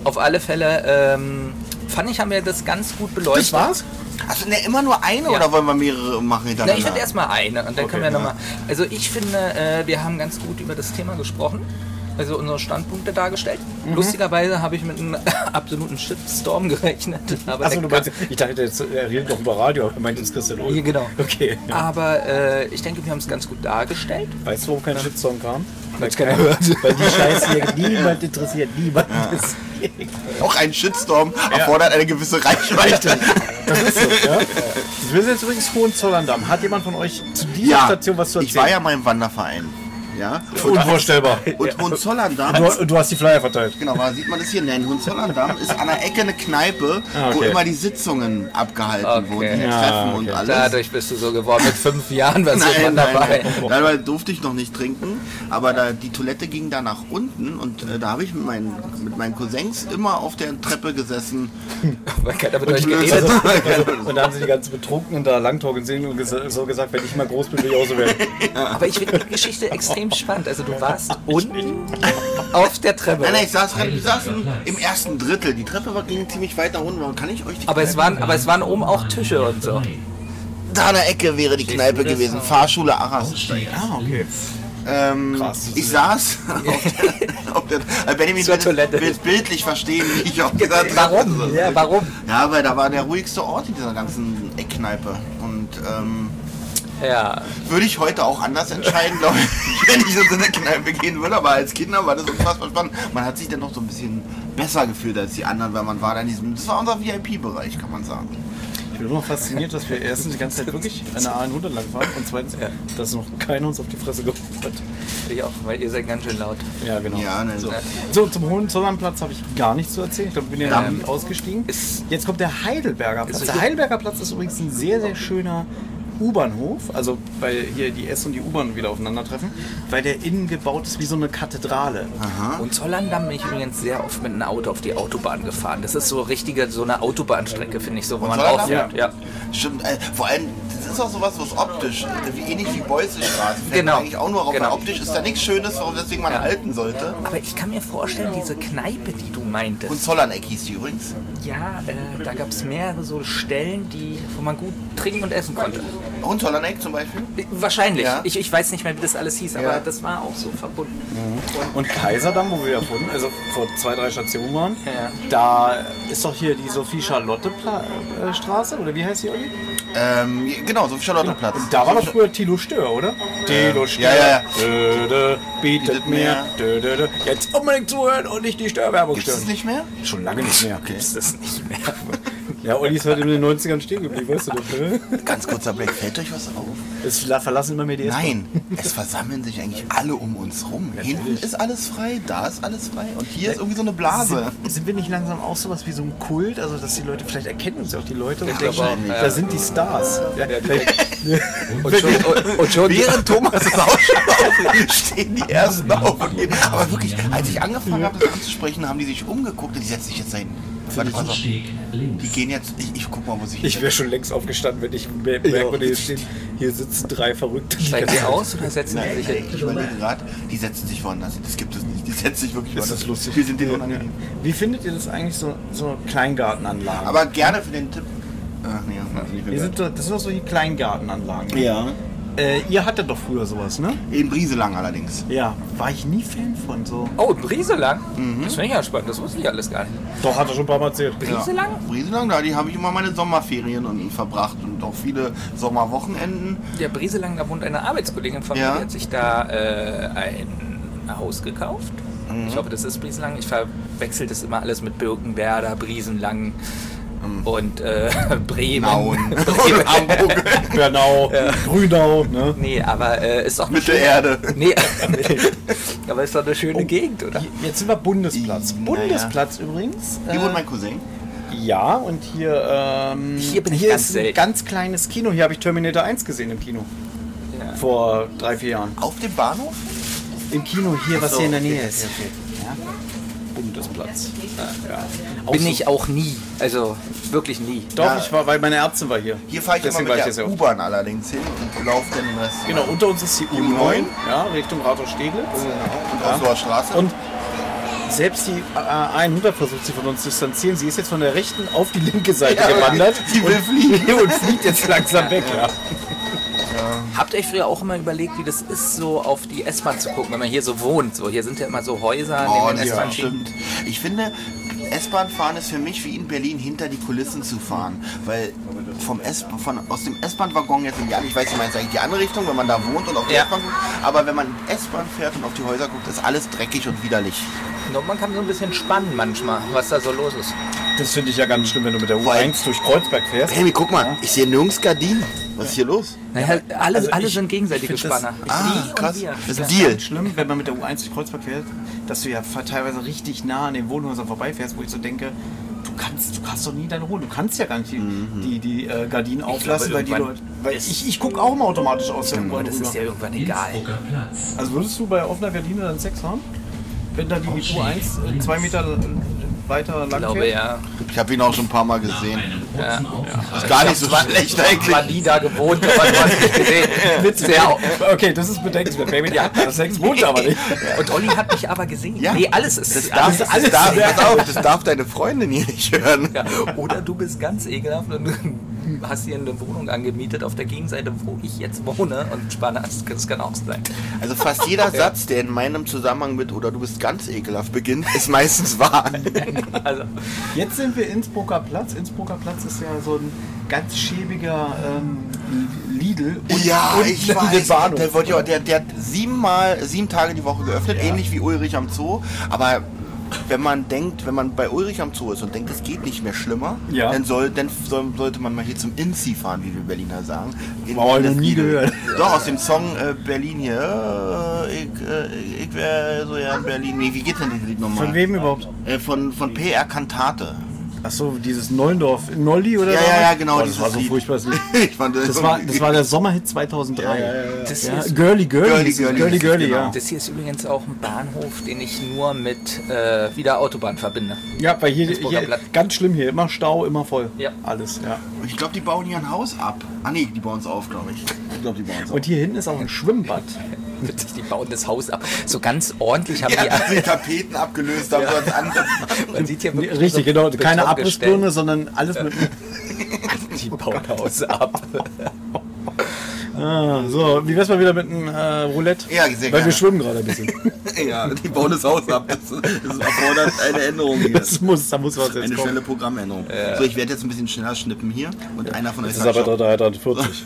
Auf alle Fälle ähm, fand ich, haben wir das ganz gut beleuchtet. Das war's? Also ne, immer nur eine Ja. oder wollen wir mehrere machen Na, hintereinander? ich finde erstmal eine und dann Okay, können wir ja. nochmal. Also ich finde, äh, wir haben ganz gut über das Thema gesprochen. Also unsere Standpunkte dargestellt. Mhm. Lustigerweise habe ich mit einem absoluten Shitstorm gerechnet. Aber Achso, der du meinst, ich dachte, jetzt, er redet doch über Radio, aber er meint jetzt Christian Ulm. Ja, genau. Okay. Ja. Aber äh, ich denke, wir haben es ganz gut dargestellt. Weißt du, warum kein Shitstorm kam? Weil's keiner hört. Weil die Scheiße hier niemand interessiert, niemand deswegen. Auch ein Shitstorm erfordert eine gewisse Reichweite. Das ist so, ja? Wir sind jetzt übrigens Hohenzollern-Damm. Hat jemand von euch zu dieser Ja, Station was zu ich erzählen? war ja mal im Wanderverein. Ja? Unvorstellbar. Und Hohenzollern-Damm, Du, du hast die Flyer verteilt. genau, aber sieht man das hier? Nein, Hohenzollern-Damm ist an der Ecke eine Kneipe, Ah, wo okay. immer die Sitzungen abgehalten Okay. wurden, die Ja, Treffen okay. und alles. Dadurch bist du so geworden. Mit fünf Jahren warst du Nein, immer nein, dabei. nein. Dabei durfte ich noch nicht trinken, aber da, die Toilette ging da nach unten und äh, da habe ich mit meinen, mit meinen Cousins immer auf der Treppe gesessen. Weil keiner mit euch Und- geredet hat. Und da haben sie die ganzen Betrunkenen da langtalken sehen und ges- so gesagt, wenn ich mal groß bin, will ich auch so werden. Aber ich finde die Geschichte extrem spannend. Also du warst unten auf der Treppe. Nein, nein, ich saß, ich saß im, im ersten Drittel. Die Treppe war ging ziemlich weit nach unten. Kann ich euch die Aber es, Kneipe- waren, aber es waren oben auch Tische und so. Da an der Ecke wäre die Kneipe gewesen. Fahrschule Arrasensteig. Ah, okay. Ähm, Krass. Ich saß auf der, auf der äh, Benjamin Zur will Toilette. will es bildlich verstehen, wie ich auf dieser Treppe Warum? saß. Ja, warum? Ja, weil da war der ruhigste Ort in dieser ganzen Eckkneipe. Und ähm, Ja. würde ich heute auch anders entscheiden, glaube ich, wenn ich in so eine Kneipe gehen würde. Aber als Kinder war das unfassbar spannend. Man hat sich dann noch so ein bisschen besser gefühlt als die anderen, weil man war da in diesem, das war unser V I P-Bereich, kann man sagen. Ich bin immer noch fasziniert, dass wir erstens die ganze Zeit wirklich an der A hundert lang fahren und zweitens, Ja. dass noch keiner uns auf die Fresse geholt hat. Ich auch, weil ihr seid ganz schön laut. Ja, genau. Ja, ne, so. so. so, zum Hohenzollernplatz habe ich gar nichts zu erzählen. Ich glaube, ich bin ja Ja. ausgestiegen. Ist- Jetzt kommt der Heidelberger Platz. Ist- Der Heidelberger Platz ist übrigens ein sehr, sehr schöner U-Bahnhof, also weil hier die S- und die U-Bahn wieder aufeinandertreffen, weil der innen gebaut ist wie so eine Kathedrale. Und Zollerndamm bin ich übrigens sehr oft mit einem Auto auf die Autobahn gefahren. Das ist so richtige, so eine Autobahnstrecke, finde ich so, wo man Zollerndamm? aufhört. Ja. Stimmt, äh, vor allem, das ist auch sowas, was optisch, äh, wie ähnlich wie Beusselstraße. Fällt Genau. mir eigentlich auch nur auf, Genau. weil optisch ist da nichts Schönes, warum deswegen man halten sollte. Aber ich kann mir vorstellen, diese Kneipe, die du meintest, Und Zollerneck hieß die übrigens. ja, äh, da gab es mehrere so Stellen, die, wo man gut trinken und essen konnte. Und Zollerneck zum Beispiel. Äh, Wahrscheinlich. Ja. Ich, ich weiß nicht mehr, wie das alles hieß, aber Ja. das war auch so verbunden. Und Kaiserdamm, wo wir ja vorhin, also vor zwei, drei Stationen waren, Ja. da ist doch hier die Sophie-Charlotte-Straße, oder wie heißt die, Olli? Ähm, genau, so Charlottenplatz. Und da war doch früher Tilo Stör, oder? Tilo Stör, ja, ja, ja. Dö, dö, bietet Bietet mehr, mehr. dö, dö, dö. Jetzt unbedingt zuhören und nicht die Störwerbung Gibt es stören. nicht mehr? Schon lange nicht mehr. Okay. Ist das nicht mehr? Ja, Olli ist halt in den neunzigern stehen geblieben, weißt du das, ne? Ganz kurzer Blick, fällt euch was auf? Es la- verlassen immer mehr die S-Bahn. Nein, es versammeln sich eigentlich alle um uns rum. Hinten ist alles frei, da ist alles frei und hier ist irgendwie so eine Blase. Sind, sind wir nicht langsam auch sowas wie so ein Kult? Also, dass die Leute, vielleicht erkennen uns ja auch die Leute und Ich denken, glaube auch, da ja. sind die Stars. Ja, Und schon, und, und schon Während Thomas es ausschaut, stehen die Ersten auf und gehen. Aber wirklich, als ich angefangen habe, das anzusprechen, haben die sich umgeguckt und die setzen sich jetzt dahin. Warte, pass auf. Die gehen jetzt, ich, ich guck mal, wo sich ich wäre schon längst aufgestanden, wenn ich merke, Ja. hier stehen, hier sitzen drei Verrückte. steigen sie aus oder setzen Nein, sie sich nein, hin? ich überlege gerade, die setzen sich woanders hin. Das gibt es nicht. Die setzen sich wirklich Ist woanders das lustig? Wir sind denen unangenehm. Wie findet ihr das eigentlich, so, so Kleingartenanlagen? Aber gerne für den Tipp. Ach nee, also nicht Wir mehr. sind, doch- das sind doch so die Kleingartenanlagen. Ja. Äh, ihr hattet doch früher sowas, ne? In Brieselang allerdings. Ja. War ich nie Fan von so. Oh, Brieselang? Das finde ich ja spannend, das wusste ich alles gar nicht. Doch, hat er schon ein paar Mal erzählt. Brieselang? Ja. Brieselang, da die habe ich immer meine Sommerferien unten verbracht und auch viele Sommerwochenenden. Ja, Brieselang, da wohnt eine Arbeitskollegin von mir, Ja. die hat sich da äh, ein Haus gekauft. Ich hoffe, das ist Brieselang. Ich verwechsel das immer alles mit Birkenwerder, Briesenlang und äh, Bremen. Nauen. Bremen. Hamburg. Bernau, Grünau, ne? Nee, aber äh, ist doch eine Mittelerde. schöne- Nee, aber ist doch eine schöne Gegend, oder? Jetzt sind wir Bundesplatz. Naja. Bundesplatz übrigens. Hier äh, wohnt mein Cousin. Ja, und hier, ähm, Hier bin ich hier ganz ist ein selten. ganz kleines Kino. Hier habe ich Terminator eins gesehen im Kino. Ja. Vor drei, vier Jahren. Auf dem Bahnhof? Im Kino hier, was so, hier in der Nähe okay, ist. Ja. Bundesplatz. Ja. Auch Bin so- ich auch nie. Also wirklich nie. Doch, Ja. ich war, weil meine Ärztin war hier. Hier fahre ich Deswegen immer war ich mit hier sehr der oft. U-Bahn allerdings hin und laufe dann den Rest. Genau, unter uns ist die U neun, ja, Richtung Rathaus Steglitz. Und Osloer Straße. Und selbst die A hundert versucht sich von uns zu distanzieren. Sie ist jetzt von der rechten auf die linke Seite Ja, gewandert. sie will fliegen. Und fliegt jetzt langsam weg. Ja. Habt ihr euch früher auch immer überlegt, wie das ist, so auf die S-Bahn zu gucken, wenn man hier so wohnt? So, hier sind ja immer so Häuser Oh, neben den ja, S-Bahn. stimmt. Ich finde, S-Bahn fahren ist für mich wie in Berlin hinter die Kulissen zu fahren. Weil vom S von, aus dem S-Bahn-Waggon jetzt in die andere, ich weiß, ich meine eigentlich die andere Richtung, wenn man da wohnt und auf die Ja. S-Bahn guckt. Aber wenn man S-Bahn fährt und auf die Häuser guckt, ist alles dreckig und widerlich. Und man kann so ein bisschen spannen manchmal, was da so los ist. Das finde ich ja ganz schlimm, wenn du mit der U eins durch Kreuzberg fährst. Hey, guck mal, ich sehe nirgends Gardinen. Was ist hier los? Naja, alle, Also alle ich- sind gegenseitige ich find das- Spanner. Ah, Die und krass. wir. Das ist Das ein ist Deal. ganz schlimm, wenn man mit der U eins durch Kreuzberg fährt, dass du ja teilweise richtig nah an den Wohnhäusern vorbeifährst, wo ich so denke, du kannst, du kannst doch nie deine Ruhe, du kannst ja gar nicht die, die, die äh, Gardinen auflassen, weil die irgendwann Leute, weil ich, ich gucke auch immer automatisch aus der Aber U-Bahn das ist ja rüber. irgendwann egal. Also würdest du bei offener Gardine dann Sex haben? Wenn da die U eins äh, zwei Meter weiter lang Ich glaube fährt? ja. Ich habe ihn auch schon ein paar Mal gesehen. ja. Ist gar nicht so schlecht eigentlich. War nie da gewohnt, aber du hast nicht gesehen. Sehr Okay, das ist bedenkenswert. Baby, die hat da Sex, wohnt aber nicht. Und Olli hat mich aber gesehen. Ja. Nee, alles ist Das alles, darf, alles das, darf, ist- pass auf, das darf deine Freundin hier nicht hören. Ja. Oder du bist ganz ekelhaft und hast hier eine Wohnung angemietet auf der Gegenseite, wo ich jetzt wohne und Spanner. Das kann auch sein. Also fast jeder Satz, der in meinem Zusammenhang mit oder du bist ganz ekelhaft beginnt, ist meistens wahr. Also, Jetzt sind wir Innsbrucker Platz. Innsbrucker Platz ist ja so ein ganz schäbiger ähm, Lidl. Und, Ja, und ich den weiß. Bahnhof. Der, wird ja, der, der hat siebenmal, sieben Tage die Woche geöffnet, Ja. ähnlich wie Ulrich am Zoo. Aber wenn man denkt, wenn man bei Ulrich am Zoo ist und denkt, es geht nicht mehr schlimmer, Ja. dann, soll, dann soll, sollte man mal hier zum Inzi fahren, wie wir Berliner sagen. In, Oh, in das noch nie Lidl. gehört. Doch, aus dem Song äh, Berlin hier. Äh, ich äh, ich wäre so ja in Berlin. Nee, wie geht denn das Lied nochmal? Von wem überhaupt? Äh, von, von P R Kantate. Achso, dieses Neulendorf. Nolli oder Ja, so? ja, ja, genau, Oh, das dieses war so Lied. furchtbares Lied. Ich fand Das war, das war der Sommerhit zweitausenddrei. Ja, das, Ja, hier ist, Girly Girly. Girly, hieß es. Girly Girly, hieß es, Girly, genau. ja. das hier ist übrigens auch ein Bahnhof, den ich nur mit äh, wieder Autobahn verbinde. Ja, weil hier, Innsbrucker hier Platz. ganz schlimm hier. Immer Stau, immer voll. Ja. Alles, ja. Ich glaube, die bauen hier ein Haus ab. Ah nee, die bauen es auf, glaube ich. Ich glaube, die bauen es auf. Und hier hinten ist auch ein Schwimmbad. Witzig, die bauen das Haus ab. So ganz ordentlich haben Ja, dass die. die Tapeten abgelöst haben, sonst andere. Man sieht hier wirklich Richtig, so genau. Keine Betongestell. Abrissbirne, sondern alles mit einem... Die bauen Haus ab. Ah, so, wie wär's mal wieder mit einem äh, Roulette? Ja, sehr Weil gerne. wir schwimmen gerade ein bisschen. Ja, die bauen das Haus ab. Das, das erfordert eine Änderung hier. Das muss, da muss was jetzt Eine kommen. schnelle Programmänderung. So, ich werde jetzt ein bisschen schneller schnippen hier und einer von euch Das ist aber Stopp. drei dreiundvierzig.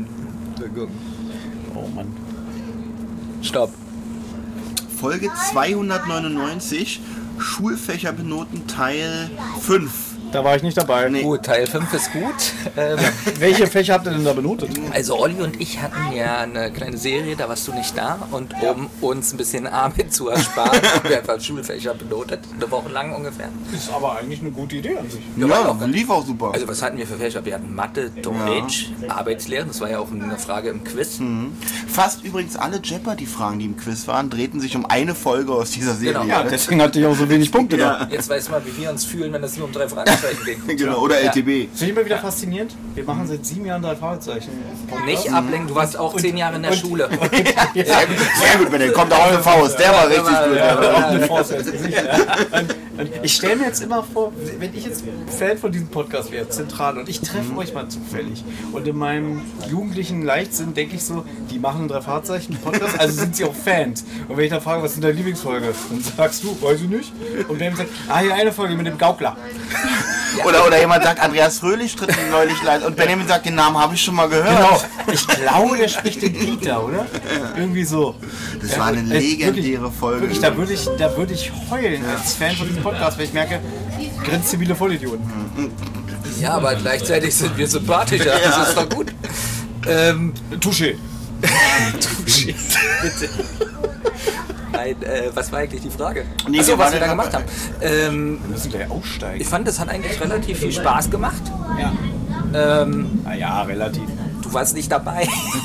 Oh Mann. Stopp. Folge zweihundertneunundneunzig, Schulfächer benoten Teil fünf. Da war ich nicht dabei. Nee. Gut, Teil fünf ist gut. Ähm, Welche Fächer habt ihr denn da benotet? Also Olli und ich hatten ja eine kleine Serie, da warst du nicht da. Und um uns ein bisschen Arbeit zu ersparen, haben wir einfach Schulfächer benotet. Eine Woche lang ungefähr. Ist aber eigentlich eine gute Idee an sich. Ja, Ja, war auch ganz- lief auch super. Also was hatten wir für Fächer? Wir hatten Mathe, Deutsch, Arbeitslehre. Das war ja auch eine Frage im Quiz. Fast übrigens alle Jeopardy-Fragen, die im Quiz waren, drehten sich um eine Folge aus dieser Serie. Genau. Ja, deswegen hatte ich auch so wenig Punkte da. Jetzt weiß man, wie wir uns fühlen, wenn es nur um drei Fragezeichen ging. Genau, oder L T B. Finde ich immer wieder faszinierend. Wir machen seit sieben Jahren drei Fragezeichen. Nicht ablenken, du warst auch zehn Jahre in der Schule. Sehr gut, sehr gut, wenn der kommt auf eine Faust. Der war richtig gut. Ja, Der war- auch eine Faust ins Gesicht. Ja. Und, und ich stelle mir jetzt immer vor, wenn ich jetzt Fan von diesem Podcast wäre, zentral, und ich treffe euch mal zufällig. Und in meinem jugendlichen Leichtsinn denke ich so, die machen einen drei Fahrzeichen Podcast, also sind sie auch Fans. Und wenn ich dann frage, was ist denn deine Lieblingsfolge? Dann sagst du, weiß ich nicht. Und wenn sagt, ah, hier eine Folge mit dem Gaukler. Oder, oder jemand sagt, Andreas Fröhlich tritt neulich leid. Und Benjamin sagt, den Namen habe ich schon mal gehört. Genau. Ich glaube, der spricht den Peter, oder? Irgendwie so. Das war eine Ey, legendäre wirklich, Folge. Wirklich, da würde ich, da würde ich heulen als Fan von diesem Podcast, weil ich merke, grenzzivile Vollidioten. Ja, aber gleichzeitig sind wir sympathischer. Das ist doch gut. Ähm, Touché. Touché. Bitte. Nein, äh, was war eigentlich die Frage? Nee, Achso, wir was waren wir da ja gemacht haben. Ähm, Wir müssen gleich aussteigen. ich fand, das hat eigentlich relativ viel Spaß gemacht. Ja. Ähm, Naja, relativ. du Du warst nicht dabei.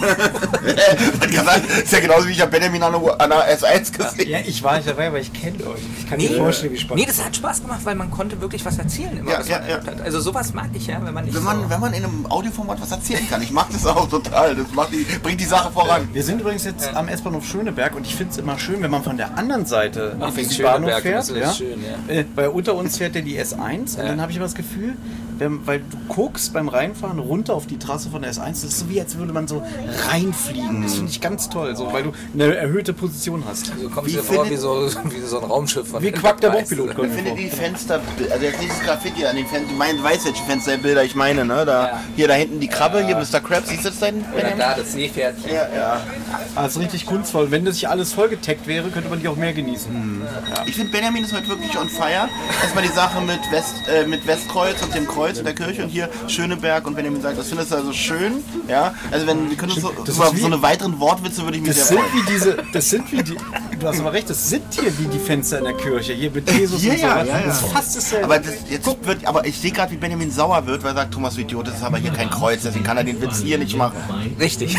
Das ist ja genauso wie ich habe Benjamin an der, an der S eins gesehen. Ja, ich war nicht dabei, aber ich kenne euch. Ich kann Nee. mir vorstellen, wie spannend. Nee, das hat Spaß gemacht, weil man konnte wirklich was erzählen immer, Ja, was ja, man ja. erlebt hat. Also sowas mag ich ja, wenn man nicht Wenn man, so... wenn man in einem Audioformat was erzählen kann. Ich mag das auch total. Das macht die, bringt die Sache voran. Wir sind übrigens jetzt am S-Bahnhof Schöneberg und ich finde es immer schön, wenn man von der anderen Seite Ach, auf wegen den Bahnhof Schöneberg, fährt. das ist Ja? schön, ja. Äh, weil unter uns fährt ja die S eins und Ja. dann habe ich immer das Gefühl, wenn, weil du guckst beim Reinfahren runter auf die Trasse von der S eins, das ist so wie, als würde man so reinfliegen. Das finde ich ganz toll, so, weil du eine erhöhte Position hast. Du kommst Wie dir vor wie findet- so, wie so ein Raumschiff von Wie Quack der Enterprise. Bauchpilot, kommt Ich mir finde vor. die Fenster, also jetzt dieses Graffiti an den Fenstern, du meinst, weißt welche Fensterbilder ich meine, ne? Da, Ja. Hier da hinten die Krabbe, hier Mister Krabs, siehst du das da hinten? Oder da, das Seepferdchen. Ja, ja. Ah, das ist richtig kunstvoll. Wenn das nicht alles vollgetaggt wäre, könnte man die auch mehr genießen. Ich finde, Benjamin ist heute wirklich on fire. Erstmal die Sache mit, West, äh, mit Westkreuz und dem Kreuz in der Kirche und hier Schöneberg und Benjamin sagt, das findest du also schön. Ja, also wenn wir können uns so, Das über ist wie- so eine weiteren Wortwitze würde ich mich Das sehr sind freuen. wie diese, das sind wie die, du hast aber recht, das sind hier wie die Fenster in der Kirche, hier mit Jesus Ja, und so. ja, weiter. ja, ja. Das ist fast dasselbe. Aber, das, jetzt wird, aber ich sehe gerade, wie Benjamin sauer wird, weil er sagt, Thomas, du Idiot, das ist aber hier kein Kreuz, deswegen kann er den Witz hier nicht machen. Richtig.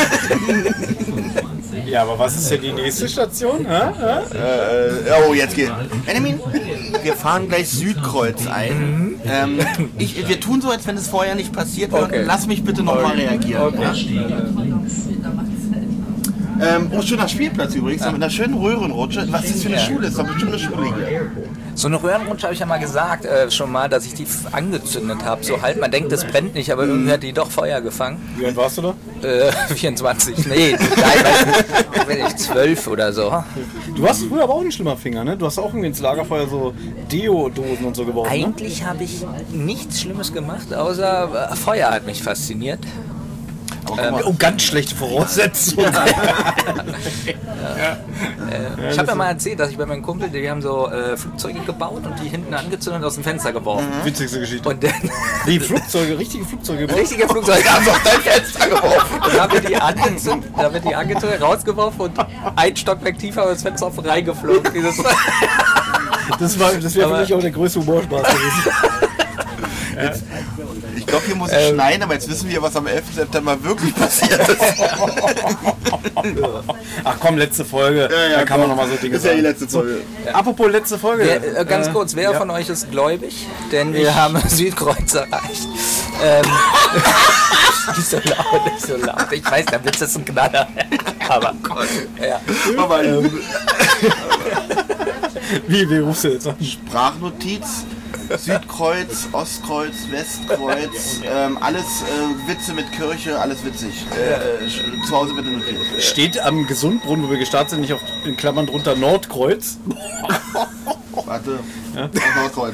Ja, aber was ist denn die nächste Station? Hä? Hä? Äh, oh, jetzt geht. Benjamin, wir fahren gleich Südkreuz ein. Ähm, ich, wir tun so, als wenn es vorher nicht passiert wäre. Okay. Lass mich bitte nochmal reagieren. Ja? Ähm, oh, schöner Spielplatz übrigens, mit einer schönen Röhrenrutsche. Was ist das für eine Schule? Das ist doch bestimmt eine Schule hier. So eine Röhrenrutsche habe ich ja mal gesagt, äh, schon mal, dass ich die f- angezündet habe. So halt, man denkt, das brennt nicht, aber irgendwie hat die doch Feuer gefangen. Wie alt warst du da? Äh, vierundzwanzig, nee, nein, weiß nicht, bin ich zwölf oder so. Du warst früher aber auch ein schlimmer Finger, ne? Du hast auch irgendwie ins Lagerfeuer so Deo-Dosen und so geworfen, ne? Eigentlich habe ich nichts Schlimmes gemacht, außer äh, Feuer hat mich fasziniert. Oh, ganz schlechte Voraussetzungen. Ich habe ja mal erzählt, dass ich bei meinem Kumpel, die haben so äh, Flugzeuge gebaut und die hinten angezündet und aus dem Fenster geworfen. Witzigste Geschichte. Und dann Die Flugzeuge, richtige Flugzeuge. richtige Flugzeuge haben auf dein Fenster geworfen. Und da wird die angezündet, da wird die angezündet, rausgeworfen und ein Stockwerk tiefer aus dem Fenster auf reingeflogen. Dieses Das, war- das wäre für Aber- mich auch der größte Humorspaß gewesen. Ich glaube, hier muss ich schneiden, aber jetzt wissen wir, was am elften September wirklich passiert ist. Ach komm, letzte Folge. da kann man nochmal so Dinge Das ist ja die sagen. letzte Folge. Apropos letzte Folge. Wer, äh, ganz Äh, kurz, wer ja. von euch ist gläubig? Denn wir haben Südkreuz erreicht. Ähm, nicht so laut, nicht so laut. Ich weiß, der Witz ist ein Knaller. Aber, ja. Aber ähm, Wie, wie rufst du jetzt an? Sprachnotiz, Südkreuz, Ostkreuz, Westkreuz, ähm, alles äh, Witze mit Kirche, alles witzig. Äh, sch- zu Hause bitte notieren. Steht am Gesundbrunnen, wo wir gestartet sind, nicht auf, in Klammern drunter Nordkreuz? Warte, ja? Ostkreuz.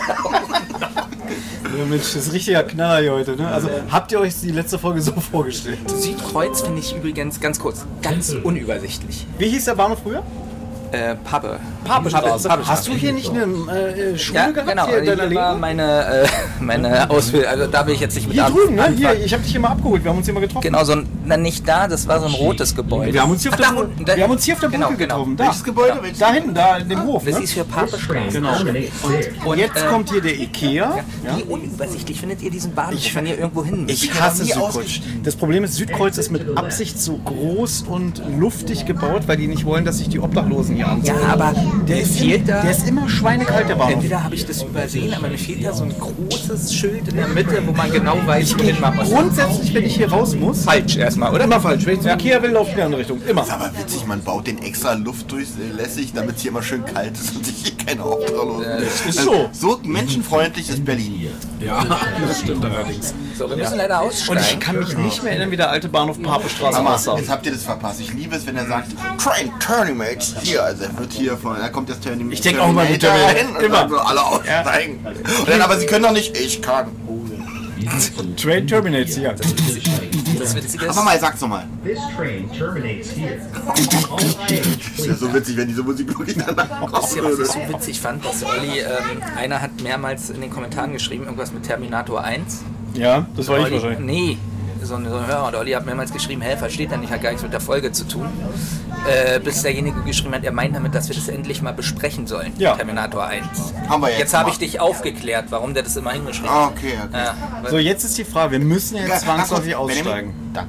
Ja, Mensch, das ist richtiger Knaller hier heute. Ne? Also habt ihr euch die letzte Folge so vorgestellt? Südkreuz finde ich übrigens, ganz kurz, ganz unübersichtlich. Wie hieß der Bahnhof früher? Äh, Pappe. Papestraße. Pappe- Hast du hier nicht eine äh, Schule Ja, gehabt genau. hier in Hier deiner war Leben? meine, äh, meine Ausbildung, also da will ich jetzt nicht mit Hier an- drüben, ne? anfangen. Hier, ich habe dich hier mal abgeholt. Wir haben uns hier mal getroffen. Genau, so ein, na, nicht da, das war so ein rotes Gebäude. Wir haben uns hier auf Ach, der, da Brücke- unten, da- wir haben uns hier auf der Brücke genau, genau. getroffen. Da. Welches Gebäude? Welches Da hinten, da in dem Hof. Das Ne? ist für Papestraße. Genau. Und jetzt äh, kommt hier der Ikea. Wie unübersichtlich findet ihr diesen Bahnhof, Ich- wenn ihr irgendwo hin müsst? Ich bin hasse noch nie Südkreuz. ausgestiegen. Das Problem ist, Südkreuz ist mit Absicht so groß und luftig gebaut, weil die nicht wollen, dass sich die Obdachlosen hier anziehen. Ja, aber Der mir ist, fehlt da... der ist immer schweinekalt, der Bahnhof. Entweder habe ich das übersehen, aber mir fehlt da so ein großes Schild in der Mitte, wo man genau weiß, Ich wo gehe hin man muss. grundsätzlich, wenn ich hier raus muss, Falsch erstmal, oder? immer falsch. Wenn ich zum Ikea will, laufe ich in die andere Richtung. Immer. ist aber witzig, man baut den extra luftdurchlässig, damit es hier immer schön kalt ist und sich hier keine Obdachlosen. das ist so. So menschenfreundlich ist Berlin. Ja, das stimmt allerdings. So, wir müssen leider Und aussteigen. ich kann mich nicht mehr erinnern, wie der alte Bahnhof Papestraße Aber aussah. jetzt habt ihr das verpasst. Ich liebe es, wenn er sagt, Train Terminates hier. Also er wird hier von, da kommt das Terminator. Ich denk auch immer mit Terminator Terminator. rein und Immer. dann so alle aussteigen. Und dann, aber sie können doch nicht, ich kann. Train Terminates hier. Das Witzige ist, Aber mal, sag's doch mal. This train terminates here. Das ist so witzig, wenn diese Musik wirklich danach kommt. wisst ihr, was ich so witzig fand, dass Olli, ähm, einer hat mehrmals in den Kommentaren geschrieben, irgendwas mit Terminator eins. Ja, das war ich Olli, wahrscheinlich. nee, so ein, so ein Hörer, der Olli hat mehrmals geschrieben, hä, versteht er nicht, hat gar nichts mit der Folge zu tun. Äh, bis derjenige geschrieben hat, er meint damit, dass wir das endlich mal besprechen sollen, Ja. Terminator eins. Haben wir jetzt Jetzt habe ich gemacht. dich aufgeklärt, warum der das immer hingeschrieben Ah, hat. okay, okay. Ja, weil- So, jetzt ist die Frage, wir müssen jetzt zwangsläufig Ach so, Benjamin, aussteigen. Danke.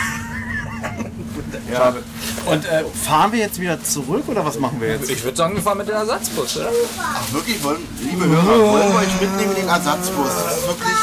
Ja. Und äh, fahren wir jetzt wieder zurück oder was machen wir jetzt? Ich würde sagen, wir fahren mit dem Ersatzbus, oder? Ach wirklich, wollen, liebe Hörer, wollen wir euch mitnehmen in den Ersatzbus? Das ist wirklich...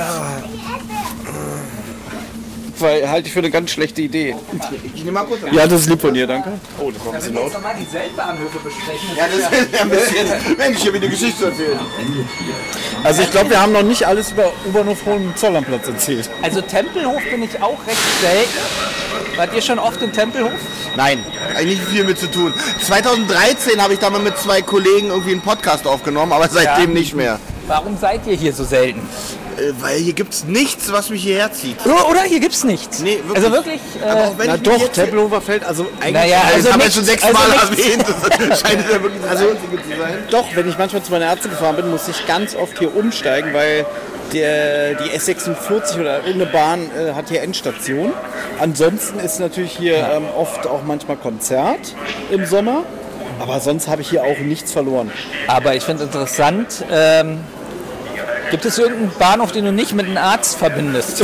Weil halte ich für eine ganz schlechte Idee. Ich nehme mal kurz... Ja, das ist lieb von dir, danke. Oh, das war ein bisschen Wenn wir laut. jetzt nochmal die Seilbahnhöfe besprechen. Ja, das ist ja ein bisschen... Mensch, hier wieder Geschichte zu erzählen. Also ich glaube, wir haben noch nicht alles über U-Bahnhof Hohenzollernplatz erzählt. Also Tempelhof bin ich auch recht selten. Wart ihr schon oft in Tempelhof? Nein, eigentlich nicht viel mit zu tun. zweitausenddreizehn habe ich da mal mit zwei Kollegen irgendwie einen Podcast aufgenommen, aber seitdem Ja. nicht mehr. Warum seid ihr hier so selten? Äh, weil hier gibt's nichts, was mich hierher zieht. Oder hier gibt's nichts. Nee, wirklich. Also wirklich. Aber Äh, auch wenn Na ich mich doch, jetzt- Tempelhofer Feld, also eigentlich... Naja, Das also haben wir nichts, schon sechs also Mal nichts. erwähnt. Das scheint ja wirklich das Also- Einzige zu sein. Doch, wenn ich manchmal zu meiner Ärzte gefahren bin, muss ich ganz oft hier umsteigen, weil der, die S sechsundvierzig oder irgendeine Bahn äh, hat hier Endstation. Ansonsten ist natürlich hier ähm, oft auch manchmal Konzert im Sommer. Aber sonst habe ich hier auch nichts verloren. Aber ich finde es interessant. Ähm, gibt es irgendeinen Bahnhof, den du nicht mit einem Arzt verbindest?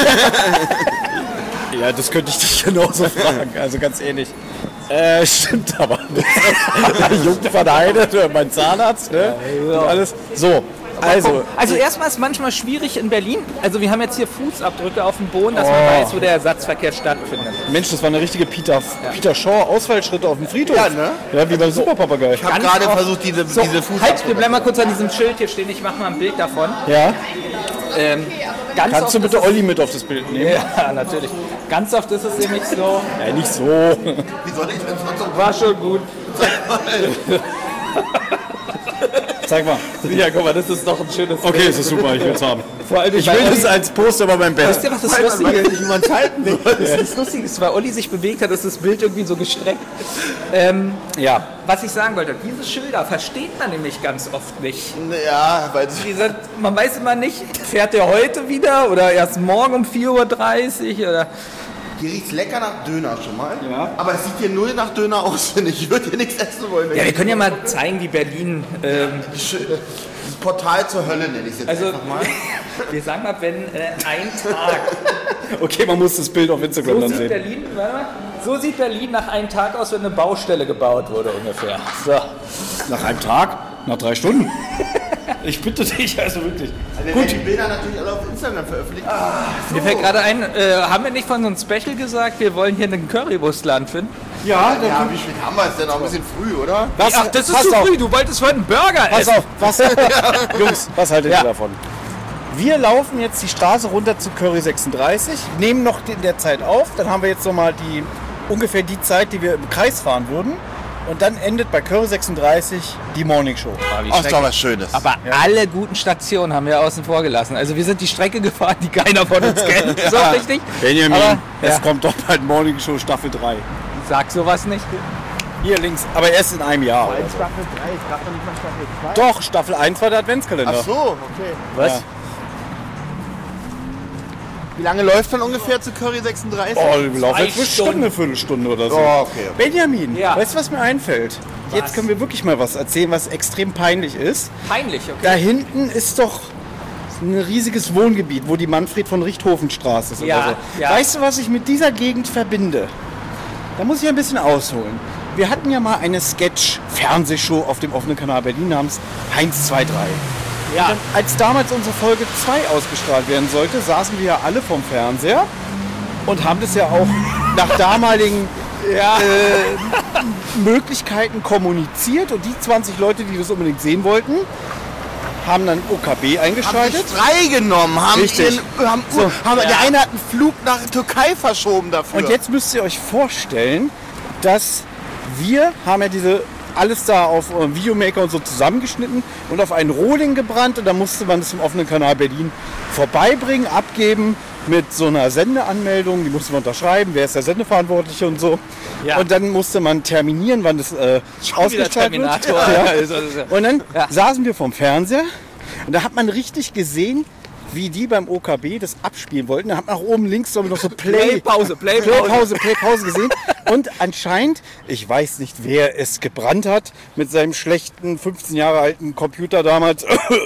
Ja, das könnte ich dich genauso fragen. Also ganz ehrlich. Äh, stimmt aber nicht. Jungfernheide, mein Zahnarzt, ne? Und alles. So, also. Also erstmal ist es manchmal schwierig in Berlin. Also wir haben jetzt hier Fußabdrücke auf dem Boden, dass man Oh. weiß, wo der Ersatzverkehr stattfindet. Mensch, das war eine richtige Peter, Peter Shaw Ausfallschritte auf dem Friedhof. Ja, ne? Ja, wie beim Superpapagei. Ich habe Ganz gerade oft- versucht, diese, So, diese halt, Fußabdrücke... wir bleiben mal kurz an diesem Schild hier stehen. Ich mache mal ein Bild davon. Ja? Ähm, ganz Kannst oft du bitte ist es- Olli mit auf das Bild nehmen? Ja, natürlich. Ganz oft ist es nämlich so. Ja, nicht so. Wie soll ich denn sonst so... War schon gut. Zeig mal. Ja, guck mal, das ist doch ein schönes Okay, das ist super, ich will es haben. Vor allem Ich weil will Olli- das als Poster bei meinem Wisst Bett. ihr, was das Weil Lustige man ist? nicht jemand halten will. Das Lustige ist, weil Olli sich bewegt hat, ist das Bild irgendwie so gestreckt. Ähm, Ja. was ich sagen wollte, diese Schilder versteht man nämlich ganz oft nicht. Ja, weil Die sind, man weiß immer nicht, fährt der heute wieder oder erst morgen um vier Uhr dreißig oder... hier riecht's lecker nach Döner schon mal. Ja. Aber es sieht hier null nach Döner aus, finde ich. Ich würde hier nichts essen wollen. Ja, wir können ja mal zeigen, wie Berlin... Ähm, Das Portal zur Hölle nenne ich es jetzt also, einfach mal. wir sagen mal, wenn äh, ein Tag... Okay, man muss das Bild auf Instagram So dann sieht, sehen. Berlin, warte mal, so sieht Berlin nach einem Tag aus, wenn eine Baustelle gebaut wurde ungefähr. So. Nach einem Tag? Nach drei Stunden? Ich bitte dich, also wirklich. Wir werden die Bilder natürlich alle auf Instagram veröffentlicht. Mir fällt gerade ein, äh, haben wir nicht von so einem Special gesagt, wir wollen hier einen Currywurstladen finden? Ja, dann Ja, wie spät haben wir es denn? Noch ein bisschen früh, oder? was, Ach, das ist pass zu auf, früh, du wolltest heute einen Burger pass essen. auf, was, Jungs, was haltet Ja. ihr davon? Wir laufen jetzt die Straße runter zu Curry sechsunddreißig, nehmen noch in der Zeit auf, dann haben wir jetzt nochmal die, ungefähr die Zeit, die wir im Kreis fahren würden. Und dann endet bei Curry sechsunddreißig die Morning Show. Ach, ist doch was Schönes. Aber alle guten Stationen haben wir außen vor gelassen. Also wir sind die Strecke gefahren, die keiner von uns kennt. So richtig? Benjamin, Aber, es ja, kommt doch bald Morning Show Staffel drei. sag sowas nicht. Hier links, aber erst in einem Jahr. Oder so. Staffel drei, ich dachte nicht mal Staffel zwei. Doch, Staffel eins war der Adventskalender. Ach so, okay. Was? Ja. Wie lange läuft dann ungefähr zu Curry sechsunddreißig? Oh, wir laufen jetzt Zwei eine Stunde, Stunden. eine Viertelstunde oder so. Oh, okay. Benjamin, Ja. weißt du, was mir einfällt? Jetzt können wir wirklich mal was erzählen, was extrem peinlich ist. Peinlich, okay. Da hinten ist doch ein riesiges Wohngebiet, wo die Manfred von Richthofenstraße ist. Ja, oder so. ja. Weißt du, was ich mit dieser Gegend verbinde? Da muss ich ein bisschen ausholen. Wir hatten ja mal eine Sketch-Fernsehshow auf dem offenen Kanal Berlin namens Heinz zwei drei. Ja. Dann, als damals unsere Folge zwei ausgestrahlt werden sollte, saßen wir ja alle vorm Fernseher und haben das ja auch nach damaligen äh, Möglichkeiten kommuniziert. Und die zwanzig Leute, die das unbedingt sehen wollten, haben dann O K B Haben eingeschaltet. sich freigenommen, haben, Richtig. ihren, haben, So. haben Ja. der eine hat einen Flug nach Türkei verschoben dafür. Und jetzt müsst ihr euch vorstellen, dass wir haben ja diese alles da auf äh, Videomaker und so zusammengeschnitten und auf einen Rohling gebrannt und dann musste man das im offenen Kanal Berlin vorbeibringen, abgeben mit so einer Sendeanmeldung, die musste man unterschreiben, wer ist der Sendeverantwortliche und so. Ja. Und dann musste man terminieren, wann das äh, wieder ausgestrahlt wird. Terminator. Ja. Also, also, Und dann Ja. saßen wir vorm Fernseher und da hat man richtig gesehen, wie die beim O K B das abspielen wollten. Da hat man nach oben links so noch so Play, Play, Pause, Play, Play, Pause. Pause, Play, Pause gesehen. Und anscheinend, ich weiß nicht, wer es gebrannt hat, mit seinem schlechten fünfzehn Jahre alten Computer damals.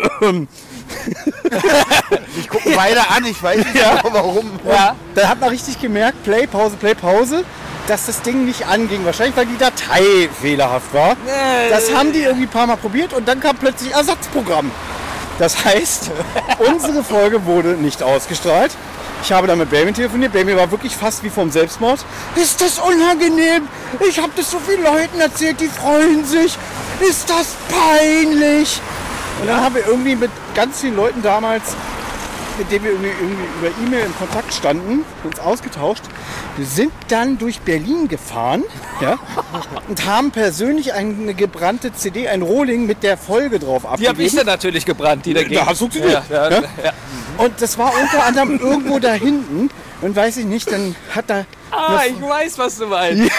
Ich gucke beide an, ich weiß nicht Ja. warum. Ja. Da hat man richtig gemerkt, Play, Pause, Play, Pause, dass das Ding nicht anging. Wahrscheinlich, weil die Datei fehlerhaft war. Das haben die irgendwie ein paar Mal probiert und dann kam plötzlich Ersatzprogramm. Das heißt, unsere Folge wurde nicht ausgestrahlt. Ich habe dann mit Baby telefoniert. Baby war wirklich fast wie vom Selbstmord. Ist das unangenehm? Ich habe das so vielen Leuten erzählt, die freuen sich. Ist das peinlich? Und dann haben wir irgendwie mit ganz vielen Leuten damals, mit denen wir irgendwie, irgendwie über E-Mail in Kontakt standen, uns ausgetauscht. Wir sind dann durch Berlin gefahren, ja, und haben persönlich eine gebrannte C D, ein Rohling mit der Folge drauf Die abgegeben. habe ich dann natürlich gebrannt, die dagegen. Da hat's funktioniert. Ja, ja, Ja. ja. Und das war unter anderem irgendwo da hinten. Und weiß ich nicht, dann hat da, Ah, ich weiß, was du meinst.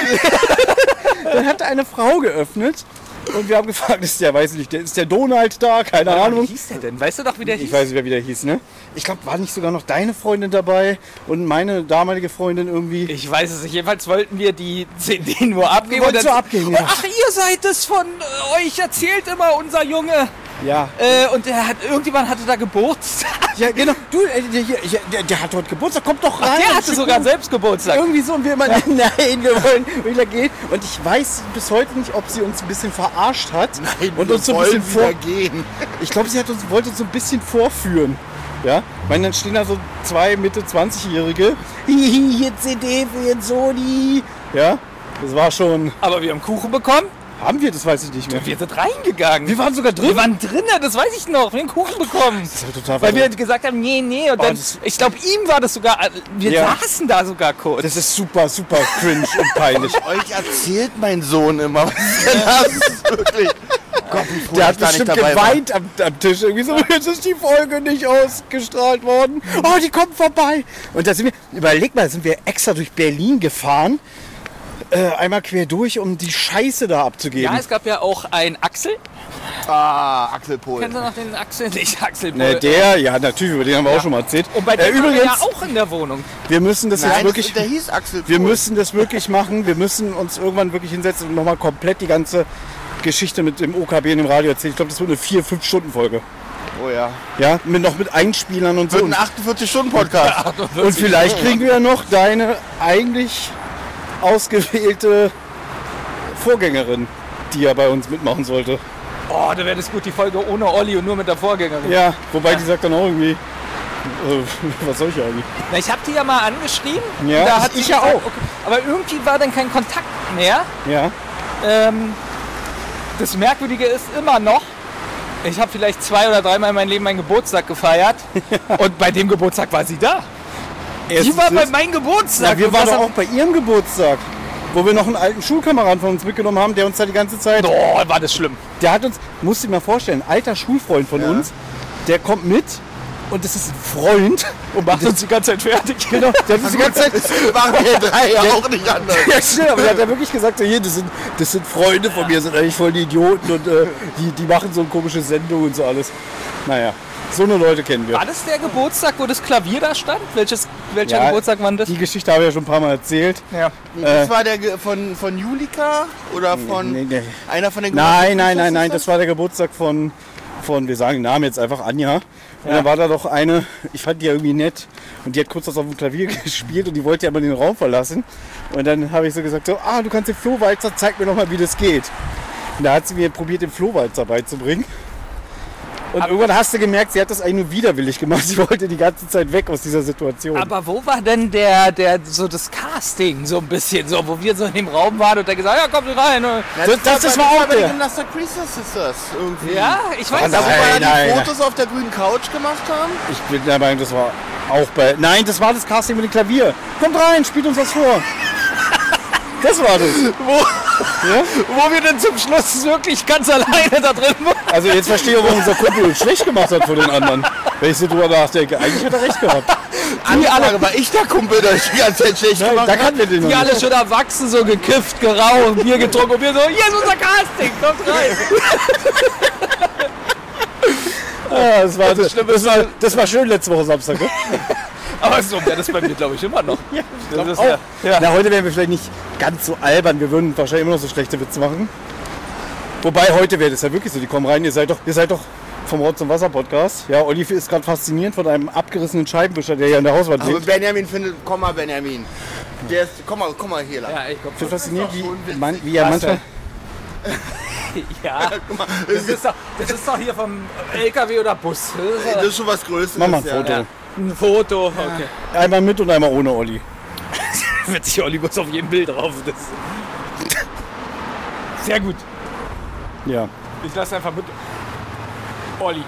dann hat da eine Frau geöffnet. Und wir haben gefragt, ist der, weiß ich nicht, ist der Donald da? Keine Wie Ahnung. hieß der denn? Weißt du doch, wie der hieß? Ich weiß nicht mehr, wie der hieß, ne? Ich glaube, war nicht sogar noch deine Freundin dabei und meine damalige Freundin irgendwie. Ich weiß es nicht. Jedenfalls wollten wir die C D nur abgeben. wollten und so abgeben, ja. Ach, ihr seid es von äh, euch, erzählt immer unser Junge. Ja. Äh, und der hat, irgendjemand hatte da Geburtstag. Ja, genau. Du, äh, der, hier- der, der, der hat heute Geburtstag, kommt doch rein. Ach, der und hatte schick sogar uns- selbst Geburtstag. Irgendwie so und wir immer, nein, wir wollen wieder gehen. Und ich weiß bis heute nicht, ob sie uns ein bisschen verarscht hat und uns so ein bisschen vor. wieder gehen. Ich glaube, sie hat uns, wollte uns so ein bisschen vorführen. Ja, ich meine, dann stehen da so zwei Mitte zwanzigjährige. Hihi, hier C D für ihren Sony. Ja, das war schon. Aber wir haben Kuchen bekommen. Haben wir, das weiß ich nicht mehr. Wir sind reingegangen. Wir waren sogar drin. Wir waren drinnen, das weiß ich noch. Wir haben Kuchen bekommen. Das ist ja total Weil wir verrückt. gesagt haben, nee, nee. Und Oh, dann, das- ich glaube, ihm war das sogar, wir Ja. saßen da sogar kurz. Das ist super, super cringe und peinlich. Euch erzählt mein Sohn immer. Was ist denn das? Das ist wirklich. Gott, wie froh, Der dass hat ich da nicht bestimmt dabei war. geweint am, am Tisch. Irgendwie so, jetzt ist die Folge nicht ausgestrahlt worden. Oh, die kommen vorbei. Und da sind wir, überleg mal, sind wir extra durch Berlin gefahren. Äh, einmal quer durch, um die Scheiße da abzugeben. Ja, es gab ja auch einen Axel. Ah, Axel Pohl. Kennen Sie noch den Axel? Nicht Axel. Ne, Pohl. der, ja, natürlich, über den haben wir Ja. auch schon mal erzählt. Und bei äh, dem waren wir übrigens, ja auch in der Wohnung. wir müssen das jetzt Nein, wirklich, der hieß Axel wir Pohl. müssen das wirklich machen. Wir müssen uns irgendwann wirklich hinsetzen und nochmal komplett die ganze Geschichte mit dem O K B in dem Radio erzählen. Ich glaube, das wird eine vier fünf Stunden Folge. Oh ja. Ja, mit, noch mit Einspielern und so. Wird ein achtundvierzig-Stunden-Podcast. Und vielleicht kriegen wir ja noch deine eigentlich ausgewählte Vorgängerin, die ja bei uns mitmachen sollte. Oh, da wäre das gut, die Folge ohne Olli und nur mit der Vorgängerin. Ja, wobei die sagt dann auch irgendwie, äh, was soll ich eigentlich? Na, ich habe die ja mal angeschrieben. Ja, Und da ich- hat sie ich ja gesagt, auch. Okay, aber irgendwie war dann kein Kontakt mehr. Ja, Ähm, das Merkwürdige ist immer noch, ich habe vielleicht zwei oder dreimal in meinem Leben meinen Geburtstag gefeiert. Und bei dem Geburtstag war sie da. Die erstens war bei ist- meinem Geburtstag. Na, wir Und waren was doch hat- auch bei ihrem Geburtstag, wo wir noch einen alten Schulkameraden von uns mitgenommen haben, der uns da die ganze Zeit, Oh, war das schlimm. der hat uns, musst du dir mal vorstellen, ein alter Schulfreund von uns, der kommt mit und das ist ein Freund Und macht uns die ganze Zeit fertig. Genau, der hat uns die ganze Zeit Das waren wir drei ja auch nicht anders. Ja, stimmt, aber der hat ja wirklich gesagt, so, hier, das sind, das sind Freunde von mir, sind eigentlich voll die Idioten und äh, die, die machen so eine komische Sendung und so alles. Naja, so eine Leute kennen wir. War das der Geburtstag, wo das Klavier da stand? Welches, welcher Ja, Geburtstag war das? Die Geschichte habe ich ja schon ein paar Mal erzählt. Ja. Nee, das war der Ge- von, von Julika oder von Nee, nee. einer von den Nein, nein, nein, nein, Ist das war der Geburtstag von, von wir sagen den Namen jetzt einfach, Anja. Und dann war da doch eine, ich fand die ja irgendwie nett und die hat kurz was auf dem Klavier gespielt und die wollte ja immer den Raum verlassen. Und dann habe ich so gesagt, so, ah, du kannst den Flohwalzer, zeig mir noch mal, wie das geht. Und da hat sie mir probiert, den Flohwalzer beizubringen. Und irgendwann hast du gemerkt, sie hat das eigentlich nur widerwillig gemacht. Sie wollte die ganze Zeit weg aus dieser Situation. Aber wo war denn der, der, so das Casting, so ein bisschen, so, wo wir so in dem Raum waren und der gesagt hat, ja, komm du rein. Ja, Das- das- das war auch bei der. den Laster Creases Sisters irgendwie. Ja, ich weiß Da, wo Nein, wir nein, die nein. Fotos auf der grünen Couch gemacht haben. Ich bin der Meinung, das war auch bei... Nein, das war das Casting mit dem Klavier. Kommt rein, spielt uns was vor. Das war das. Wo, wo wir denn zum Schluss wirklich ganz alleine da drin waren. Also jetzt verstehe ich, warum unser Kumpel uns schlecht gemacht hat vor den anderen. Wenn ich so drüber nachdenke. Eigentlich hat er recht gehabt. Die alle, war ich der Kumpel, der ich die ganze Zeit schlecht Nein, gemacht da hat. kann wir den noch Die nicht. alle schon erwachsen, so gekifft, geraucht, Bier getrunken und wir so, hier ist unser Casting, kommt rein. Ja, das, war, das, das, war, das war schön letzte Woche Samstag. Ne? Aber so wäre das bei mir, glaube ich, immer noch. Ja, ich Das ist auch. ja- ja. Na, heute wären wir vielleicht nicht ganz so albern. Wir würden wahrscheinlich immer noch so schlechte Witze machen. Wobei, heute wäre das ja wirklich so. Die kommen rein, ihr seid doch, ihr seid doch vom Rotz- und Wasser-Podcast. Ja, Olli ist gerade fasziniert von einem abgerissenen Scheibenwischer, der hier an der Hauswand Aber liegt. Benjamin findet, komm mal Benjamin. Der ist, komm mal, komm mal hier lang. Ja, ich glaube, Ich finde faszinierend, wie, man, wie er Was manchmal... ja. Das ist, doch, das ist doch hier vom L K W oder Bus. Das ist Das doch, ist schon was Größeres. Mach mal ein ja. Foto. ja. Ein Foto, okay. Einmal mit und einmal ohne Olli. Witzig, Olli muss auf jedem Bild drauf. Das sehr gut. Ja. Ich lasse einfach mit Olli.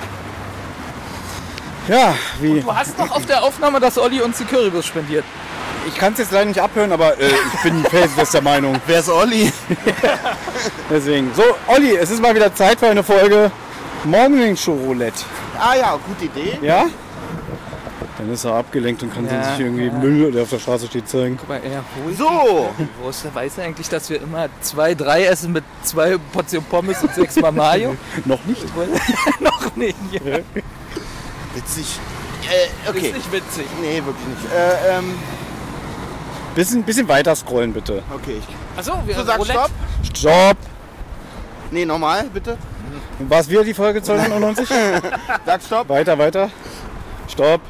Ja, wie... Du hast noch auf der Aufnahme, dass Olli uns die Currywurst spendiert. Ich kann es jetzt leider nicht abhören, aber äh, ich bin felsenfester Meinung. Wer ist Olli? Deswegen. So, Olli, es ist mal wieder Zeit für eine Folge Morning Show Roulette. Ah ja, gute Idee. Ja? Dann ist er abgelenkt und kann Ja, sich irgendwie ja. Müll, der auf der Straße steht, zeigen. Guck mal, er holt So. die Wurst. Er weiß eigentlich, dass wir immer zwei, drei essen mit zwei Portionen Pommes und sechs Mal Mayo. Noch nicht? Noch nicht. Ja. Witzig. Äh, okay. Ist nicht witzig. Nee, wirklich nicht. Äh, ähm, Bisschen, bisschen weiter scrollen, bitte. okay. Achso, wir Du sagst Roulette. Stopp. Stopp! Nee, nochmal, bitte. War es wieder die Folge zweihundertneunundneunzig? Sag Stopp. Weiter, weiter. Stopp.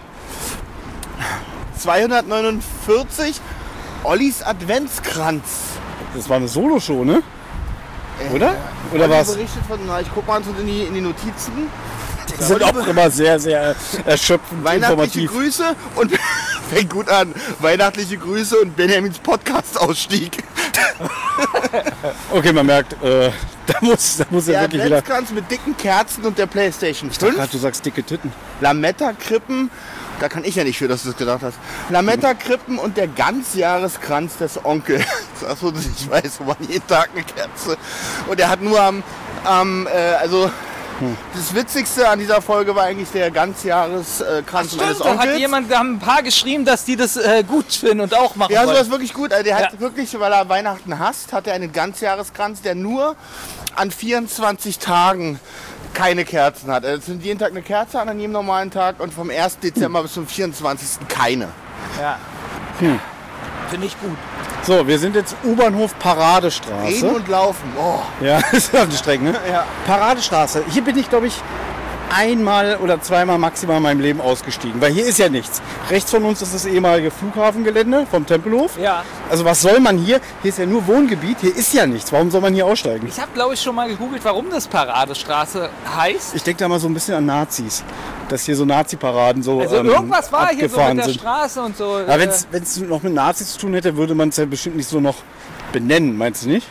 zweihundertneunundvierzig. Ollis Adventskranz. Das war eine Solo-Show, ne? Oder? Oder Olli was? berichtet von, na, ich guck mal so in die, in die Notizen. Die sind auch immer sehr, sehr erschöpfend Weihnachtliche informativ. Grüße und fängt gut an. Weihnachtliche Grüße und Benjamins Podcast-Ausstieg. Okay, man merkt, äh, da muss, da muss er Der wirklich wieder... Adventskranz mit dicken Kerzen und der Playstation Ich dachte fünf. grad, du sagst dicke Titten. Lametta-Krippen, da kann ich ja nicht für, dass du das gedacht hast. Lametta-Krippen und der Ganzjahreskranz des Onkels. Achso, dass ich weiß, wo man jeden Tag eine Kerze. Und er hat nur am, am äh, also Hm. das Witzigste an dieser Folge war eigentlich der Ganzjahreskranz meines Stimmt, da hat Onkels. jemand, da haben ein paar geschrieben, dass die das äh, gut finden und auch machen Ja, so wollen. ist wirklich gut. Also der hat Ja. wirklich, weil er Weihnachten hasst, hat er einen Ganzjahreskranz, der nur an vierundzwanzig Tagen keine Kerzen hat. Also es sind jeden Tag eine Kerze an, an jedem normalen Tag und vom ersten Dezember bis zum vierundzwanzigsten keine. Ja. Finde ich gut. So, wir sind jetzt U-Bahnhof Reden Paradestraße. und laufen. Oh. Ja, das ist anstrengend, ne? Ja. Paradestraße. Hier bin ich, glaube ich, einmal oder zweimal maximal in meinem Leben ausgestiegen, weil hier ist ja nichts. Rechts von uns ist das ehemalige Flughafengelände vom Tempelhof. Ja. Also was soll man hier? Hier ist ja nur Wohngebiet, hier ist ja nichts. Warum soll man hier aussteigen? Ich habe, glaube ich, schon mal gegoogelt, warum das Paradestraße heißt. Ich denke da mal so ein bisschen an Nazis, dass hier so Nazi-Paraden so Also ähm, irgendwas war hier so abgefahren mit der sind. Straße und so. Ja, äh, wenn es noch mit Nazis zu tun hätte, würde man es ja bestimmt nicht so noch benennen, meinst du nicht?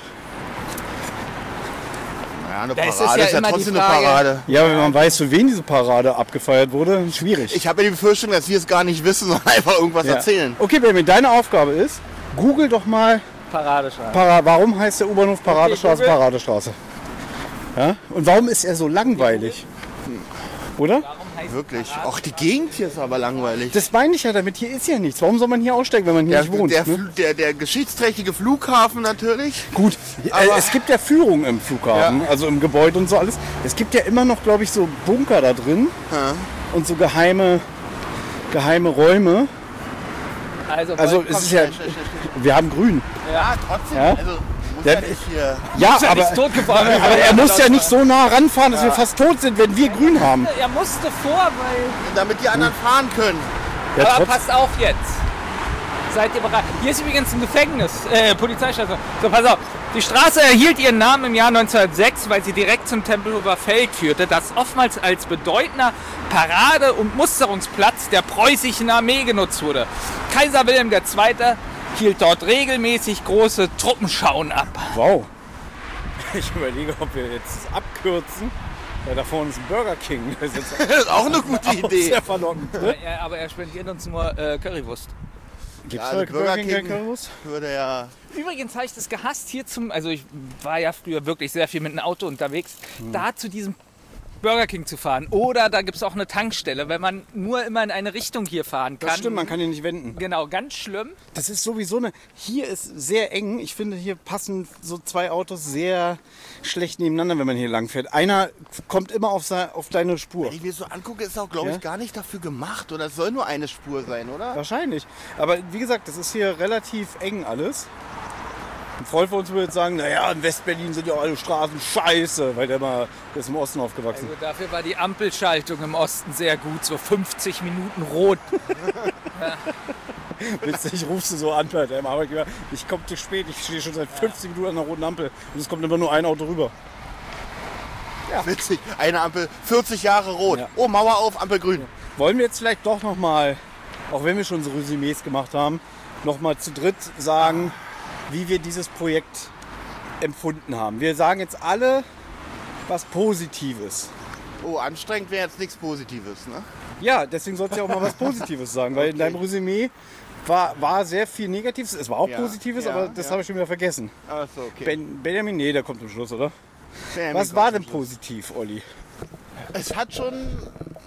Ja, eine Das ist Parade ja ist ja immer die trotzdem eine Frage. Parade. Ja, wenn man weiß, für wen diese Parade abgefeiert wurde, schwierig. Ich habe ja die Befürchtung, dass wir es gar nicht wissen, sondern einfach irgendwas Ja. erzählen. Okay, Benjamin, deine Aufgabe ist, google doch mal, Paradestraße. Para warum heißt der U-Bahnhof Paradestraße Google. Paradestraße? Ja? Und warum ist er so langweilig? Oder? Wirklich. Ach, die Gegend hier ist aber langweilig. Das meine ich ja damit, hier ist ja nichts. Warum soll man hier aussteigen, wenn man hier Der, nicht wohnt? der, ne? Fl- der, der geschichtsträchtige Flughafen natürlich. Gut, äh, Aber- es gibt ja Führung im Flughafen, also im Gebäude und so alles. Es gibt ja immer noch, glaube ich, so Bunker da drin Ja. und so geheime, geheime Räume. Also, Also bald es kommt- ist ja, wir haben grün. Ja, trotzdem. Ja? Also, muss Der- ja nicht hier. Ja, ist ja aber, nicht totgefahren. aber er muss ja nicht so nah ranfahren, dass wir fast tot sind, wenn wir grün haben. Er musste vor, weil... Damit die anderen fahren können. Ja, Aber trotz- passt auf jetzt. Seid ihr bereit? Hier ist übrigens ein Gefängnis, äh, Polizeistation. So, pass auf. Die Straße erhielt ihren Namen im Jahr neunzehnhundertsechs, weil sie direkt zum Tempelhofer Feld führte, das oftmals als bedeutender Parade- und Musterungsplatz der preußischen Armee genutzt wurde. Kaiser Wilhelm der Zweite hielt dort regelmäßig große Truppenschauen ab. Wow. Ich überlege, ob wir jetzt abkürzen. Ja, da vorne ist ein Burger King. Das ist jetzt Das ist auch eine gute auch Idee. sehr verlockend. Ne? Ja, aber er spendiert uns nur äh, Currywurst. Gibt's Ja, da also Burger King, Burger King- Currywurst? Würde ja. Übrigens habe ich das gehasst hier zum, also ich war ja früher wirklich sehr viel mit dem Auto unterwegs, da zu diesem Burger King zu fahren. Oder da gibt es auch eine Tankstelle, wenn man nur immer in eine Richtung hier fahren kann. Das stimmt, man kann hier nicht wenden. Genau, ganz schlimm. Das ist sowieso eine... Hier ist sehr eng. Ich finde, hier passen so zwei Autos sehr schlecht nebeneinander, wenn man hier lang fährt. Einer kommt immer auf, se- auf deine Spur. Wenn ich mir das so angucke, ist auch, glaube ich, Ja? gar nicht dafür gemacht. Oder es soll nur eine Spur sein, oder? Wahrscheinlich. Aber wie gesagt, das ist hier relativ eng alles. Ein Freund von uns würde jetzt sagen, naja, in Westberlin sind ja alle Straßen scheiße, weil der mal der ist im Osten aufgewachsen. Also dafür war die Ampelschaltung im Osten sehr gut, so fünfzig Minuten rot. Witzig, rufst du so an bei deinem Arbeitgeber, ich komme zu spät, ich stehe schon seit fünfzig Minuten an der roten Ampel und es kommt immer nur ein Auto rüber. Witzig. Eine Ampel, vierzig Jahre rot. Ja. Oh, Mauer auf, Ampel grün. Wollen wir jetzt vielleicht doch nochmal, auch wenn wir schon so Resümees gemacht haben, nochmal zu dritt sagen, wie wir dieses Projekt empfunden haben. Wir sagen jetzt alle was Positives. Oh, anstrengend wäre jetzt nichts Positives, ne? Ja, deswegen sollst du ja auch mal was Positives sagen, weil in Okay. deinem Resümee war, war sehr viel Negatives. Es war auch Ja, Positives, ja, aber das ja. habe ich schon wieder vergessen. Achso, okay. Ben, Benjamin, nee, der kommt zum Schluss, oder? Benjamin Was kommt war zum denn Schluss. positiv, Olli? Es hat schon...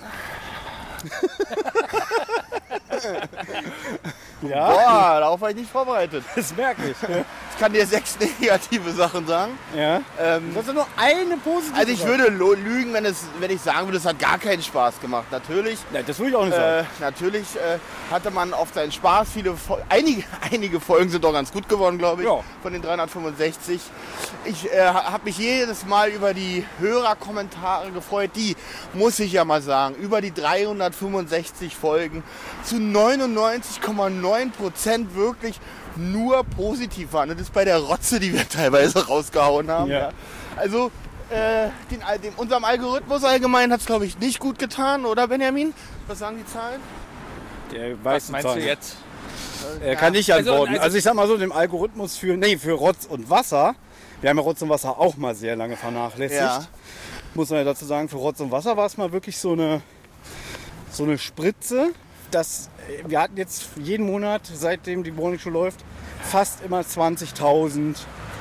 Ja, Boah, darauf war ich nicht vorbereitet. das merke ich. Ich kann dir sechs negative Sachen sagen. Ja. Ähm, Das ist nur eine positive. also ich Sache. würde lo- lügen, wenn, es, wenn ich sagen würde, es hat gar keinen Spaß gemacht. Natürlich, Nein, das würde ich auch nicht äh, sagen. natürlich äh, hatte man oft seinen Spaß. Viele, Fol- einige, einige Folgen sind doch ganz gut geworden, glaube ich, Ja. von den dreihundertfünfundsechzig. Ich äh, habe mich jedes Mal über die Hörerkommentare gefreut. Die, muss ich ja mal sagen, über die dreihundertfünfundsechzig Folgen zu neunundneunzig Komma neun Prozent wirklich nur positiv waren. Das ist bei der Rotze, die wir teilweise rausgehauen haben. Ja. Ja. Also äh, den, Al- dem, unserem Algorithmus allgemein hat es, glaube ich, nicht gut getan, oder Benjamin? Was sagen die Zahlen? Der Was weiß die meinst Zahlen. du jetzt? Er kann nicht Also, antworten. also- Also, ich sag mal so, dem Algorithmus für, nee, für Rotz und Wasser, wir haben ja Rotz und Wasser auch mal sehr lange vernachlässigt, Ja. muss man ja dazu sagen, für Rotz und Wasser war es mal wirklich so eine, so eine Spritze, dass wir hatten jetzt jeden Monat, seitdem die Morning Show läuft, fast immer zwanzigtausend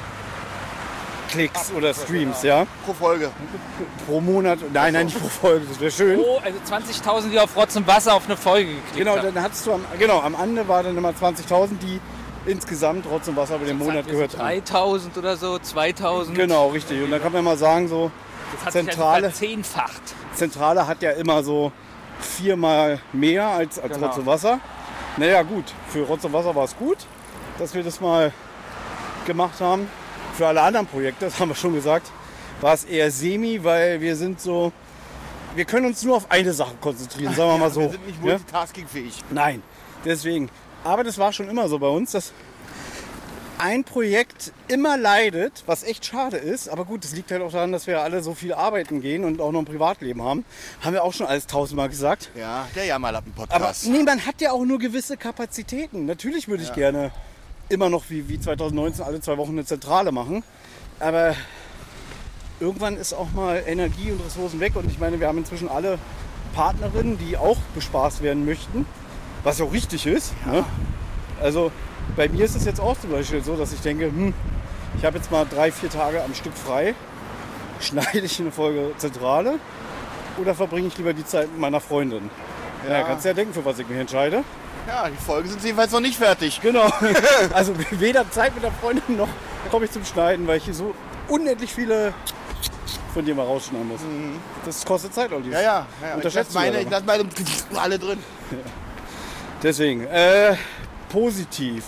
Klicks oder Streams, ja, Pro Folge. pro Monat. Nein, nein, nicht pro Folge, das wäre schön. Oh, also zwanzigtausend, die auf Rotz und Wasser auf eine Folge geklickt Genau, haben. dann hattest du am, genau, am Ende war dann immer zwanzigtausend, die insgesamt Rotz und Wasser über den Monat gehört haben. dreitausend oder so, zweitausend. Genau, richtig. Und dann kann man mal sagen, so, Das hat Zentrale- sich also verzehnfacht. Zentrale hat ja immer so viermal mehr als, als Genau. Rotz und Wasser. Naja, gut, für Rotz und Wasser war es gut, dass wir das mal gemacht haben. Für alle anderen Projekte, das haben wir schon gesagt, war es eher semi, weil wir sind so, wir können uns nur auf eine Sache konzentrieren, sagen wir mal so. Wir sind nicht Ja? multitaskingfähig. Nein, deswegen. Aber das war schon immer so bei uns, dass ein Projekt immer leidet, was echt schade ist. Aber gut, das liegt halt auch daran, dass wir alle so viel arbeiten gehen und auch noch ein Privatleben haben. Haben wir auch schon alles tausendmal gesagt. Ja, der Jammerlappen-Podcast. Aber nee, man hat ja auch nur gewisse Kapazitäten. Natürlich würde ich gerne immer noch wie, wie zwanzig neunzehn alle zwei Wochen eine Zentrale machen. Aber irgendwann ist auch mal Energie und Ressourcen weg. Und ich meine, wir haben inzwischen alle Partnerinnen, die auch bespaßt werden möchten. Was ja auch richtig ist. Ne? Also bei mir ist es jetzt auch zum Beispiel so, dass ich denke, hm, ich habe jetzt mal drei, vier Tage am Stück frei. Schneide ich eine Folge Zentrale oder verbringe ich lieber die Zeit mit meiner Freundin? Ja, Ja. kannst ja denken, für was ich mich entscheide. Ja, die Folgen sind jedenfalls noch nicht fertig. Genau. Also weder Zeit mit der Freundin noch komme ich zum Schneiden, weil ich hier so unendlich viele von dir mal rausschneiden muss. Das kostet Zeit, Olli. Ja, ja. ja. Ich Unterschätzt lasse du meine, ja ich lasse meine alle drin. Deswegen, äh, positiv.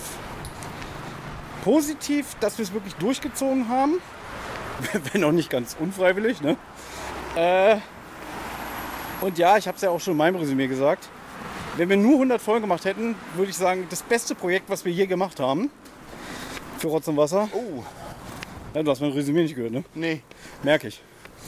Positiv, dass wir es wirklich durchgezogen haben. Wenn auch nicht ganz unfreiwillig, ne? Äh, und ja, ich habe es ja auch schon in meinem Resümee gesagt. Wenn wir nur hundert Folgen gemacht hätten, würde ich sagen, das beste Projekt, was wir je gemacht haben. Für Rotz und Wasser. Oh, Ja, du hast mein Resümee nicht gehört, ne? nee. Merke ich.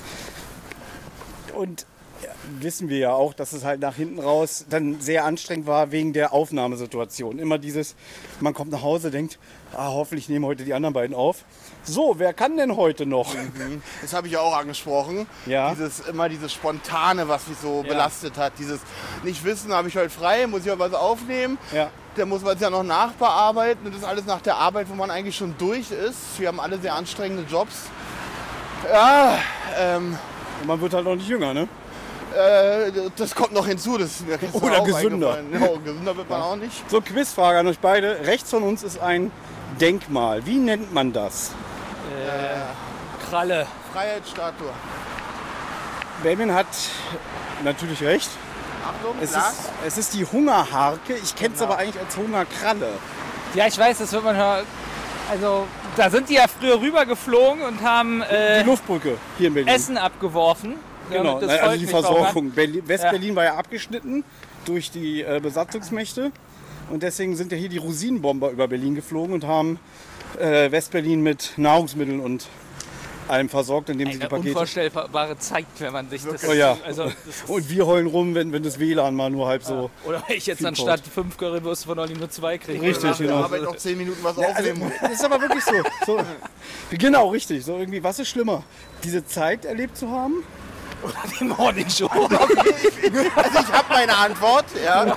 Und ja, wissen wir ja auch, dass es halt nach hinten raus dann sehr anstrengend war wegen der Aufnahmesituation. Immer dieses, man kommt nach Hause, denkt, ah, hoffentlich nehmen heute die anderen beiden auf. So, wer kann denn heute noch? Das habe ich ja auch angesprochen. Ja. Dieses, immer dieses Spontane, was mich so Ja. belastet hat. Dieses nicht wissen, habe ich heute frei, muss ich ja was aufnehmen. Ja. Da muss man es ja noch nachbearbeiten. Und das ist alles nach der Arbeit, wo man eigentlich schon durch ist. Wir haben alle sehr anstrengende Jobs. Ja, ähm, Und man wird halt auch nicht jünger, ne? Äh, das kommt noch hinzu. Das ist mir gestern Oder auch gesünder. eingefallen. Ja, gesünder wird man auch nicht. So, Quizfrage an euch beide. Rechts von uns ist ein Denkmal. Wie nennt man das? Kralle. Freiheitsstatue. Benjamin hat natürlich recht. Achtung, Es Glas. ist, es ist die Hungerharke. Ich kenne es aber eigentlich als Hungerkralle. Ja, ich weiß, das wird man hören. Also, da sind die ja früher rübergeflogen und haben äh, Die Luftbrücke hier in Berlin. Essen abgeworfen. Genau, damit das nein, Volk also die nicht verhungert. Versorgung. Berlin, West-Berlin war ja abgeschnitten durch die äh, Besatzungsmächte. Und deswegen sind ja hier die Rosinenbomber über Berlin geflogen und haben äh, West-Berlin mit Nahrungsmitteln und allem versorgt, indem sie die Eine Pakete... unvorstellbare Zeit, wenn man sich das... Oh ja. Also, das Und wir heulen rum, wenn, wenn das W L A N mal nur halb so... oder wenn ich jetzt Viel anstatt fünf Currywürste von Olli nur zwei kriege. Richtig, Nach der genau. Arbeit noch zehn Minuten was Ja, also, aufnehmen. das ist aber wirklich so. so. Genau, richtig. So irgendwie, was ist schlimmer? Diese Zeit erlebt zu haben? Oder die Morning Show. Also ich habe meine Antwort. Ja.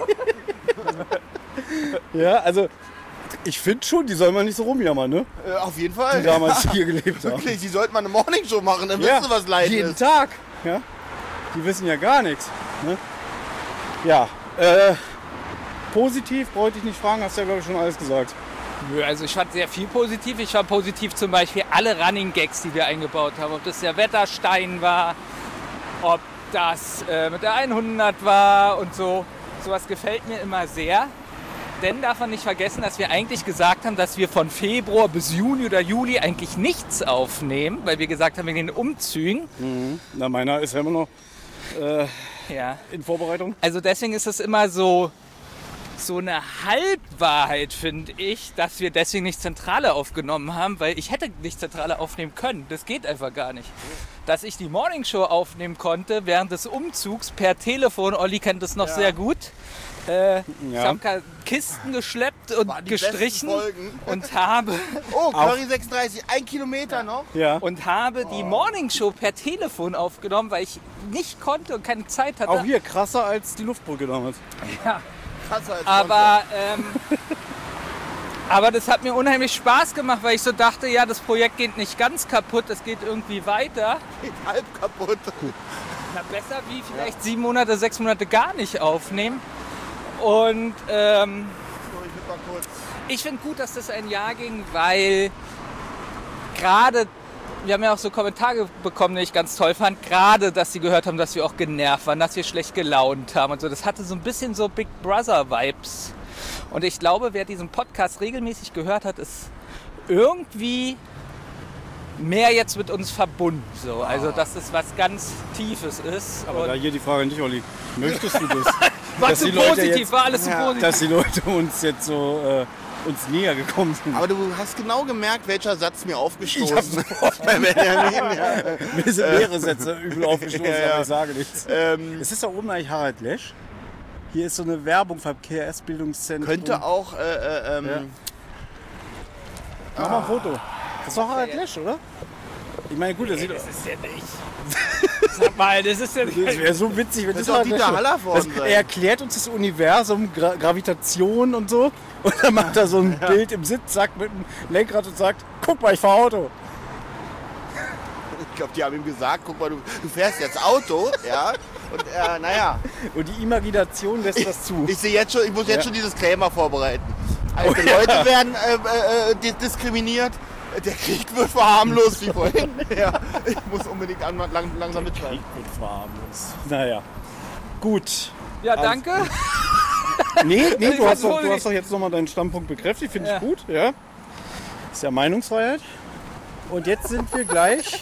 Ja, also ich finde schon, die soll man nicht so rumjammern, ne? Äh, auf jeden Die Fall. damals hier gelebt haben. Wirklich, die sollten mal eine Morningshow machen, dann Ja, wissen sie, was Leiden jeden ist. Tag. Ja? Die wissen ja gar nichts. Ne? Ja, äh, positiv wollte ich nicht fragen, hast du ja glaube ich schon alles gesagt. Nö, also ich fand sehr viel positiv. Ich fand positiv zum Beispiel alle Running Gags, die wir eingebaut haben. Ob das der Wetterstein war, ob das äh, mit der hundert war und so. Sowas gefällt mir immer sehr. Denn darf man nicht vergessen, dass wir eigentlich gesagt haben, dass wir von Februar bis Juni oder Juli eigentlich nichts aufnehmen, weil wir gesagt haben, wegen den Umzügen. Na, meiner ist ja immer noch äh, Ja. in Vorbereitung. Also deswegen ist es immer so, so eine Halbwahrheit, finde ich, dass wir deswegen nicht Zentrale aufgenommen haben, weil ich hätte nicht Zentrale aufnehmen können. Das geht einfach gar nicht. Dass ich die Morningshow aufnehmen konnte während des Umzugs per Telefon, Olli kennt das noch sehr gut. Äh, Ich Ja. habe Kisten geschleppt und Waren die gestrichen besten Folgen. und habe, Oh, Curry sechsunddreißig, ein Kilometer noch. Ja. und habe die Morningshow per Telefon aufgenommen, weil ich nicht konnte und keine Zeit hatte. Auch hier krasser als die Luftbrücke damals. Ja. Krasser als Aber, ähm, aber das hat mir unheimlich Spaß gemacht, weil ich so dachte, ja, das Projekt geht nicht ganz kaputt, es geht irgendwie weiter. Geht halb kaputt. Na, besser wie vielleicht sieben Monate, sechs Monate gar nicht aufnehmen. Und ähm, So, ich will mal kurz. ich finde gut, dass das ein Jahr ging, weil gerade, wir haben ja auch so Kommentare bekommen, die ich ganz toll fand, gerade, dass sie gehört haben, dass wir auch genervt waren, dass wir schlecht gelaunt haben und so. Das hatte so ein bisschen so Big Brother-Vibes. Und ich glaube, wer diesen Podcast regelmäßig gehört hat, ist irgendwie mehr jetzt mit uns verbunden. So. Also, dass es was ganz Tiefes ist. Aber da Und hier die Frage an dich, Olli. Möchtest du das? war dass zu die Leute positiv, jetzt- war alles zu Ja, positiv. Dass die Leute uns jetzt so äh, uns näher gekommen sind. Aber du hast genau gemerkt, welcher Satz mir aufgestoßen ist. Bei Benjamin, ja. Mir sind mehrere Sätze übel aufgestoßen, Ja, ja. aber ich sage nichts. ähm, Es ist da oben eigentlich Harald Lesch. Hier ist so eine Werbung, Verkehrsbildungszentrum. könnte auch. Äh, äh, ähm, Ja. Mach mal ein Foto. Das ist doch Harald Lesch, oder? Ich meine, gut, das sieht Das ist ja nicht. Sag mal, das ist ja nicht. Das wäre so witzig, wenn das, Könnte auch Harald Dieter Lesch wäre. Hallervorden Das- sein. Er erklärt uns das Universum, Gra Gravitation und so. Und dann macht er so ein Bild im Sitzsack mit dem Lenkrad und sagt, guck mal, ich fahr Auto. ich glaube, die haben ihm gesagt: guck mal, du, du fährst jetzt Auto. Ja. Und äh, naja, Und die Imagination lässt das zu. ich sehe jetzt schon, ich muss jetzt Ja. schon dieses Disclaimer vorbereiten. Alte Oh, ja. Leute werden äh, äh, di- diskriminiert. Der Krieg wird verharmlost wie vorhin. Ja, ich muss unbedingt an, lang, langsam mitschreiben. Naja. Gut. Ja, danke. Nee, nee Ich du, hast fand's doch, du positiv. hast doch jetzt nochmal deinen Standpunkt bekräftigt, finde Ja. ich gut. Ja. Ist ja Meinungsfreiheit. Und jetzt sind wir gleich.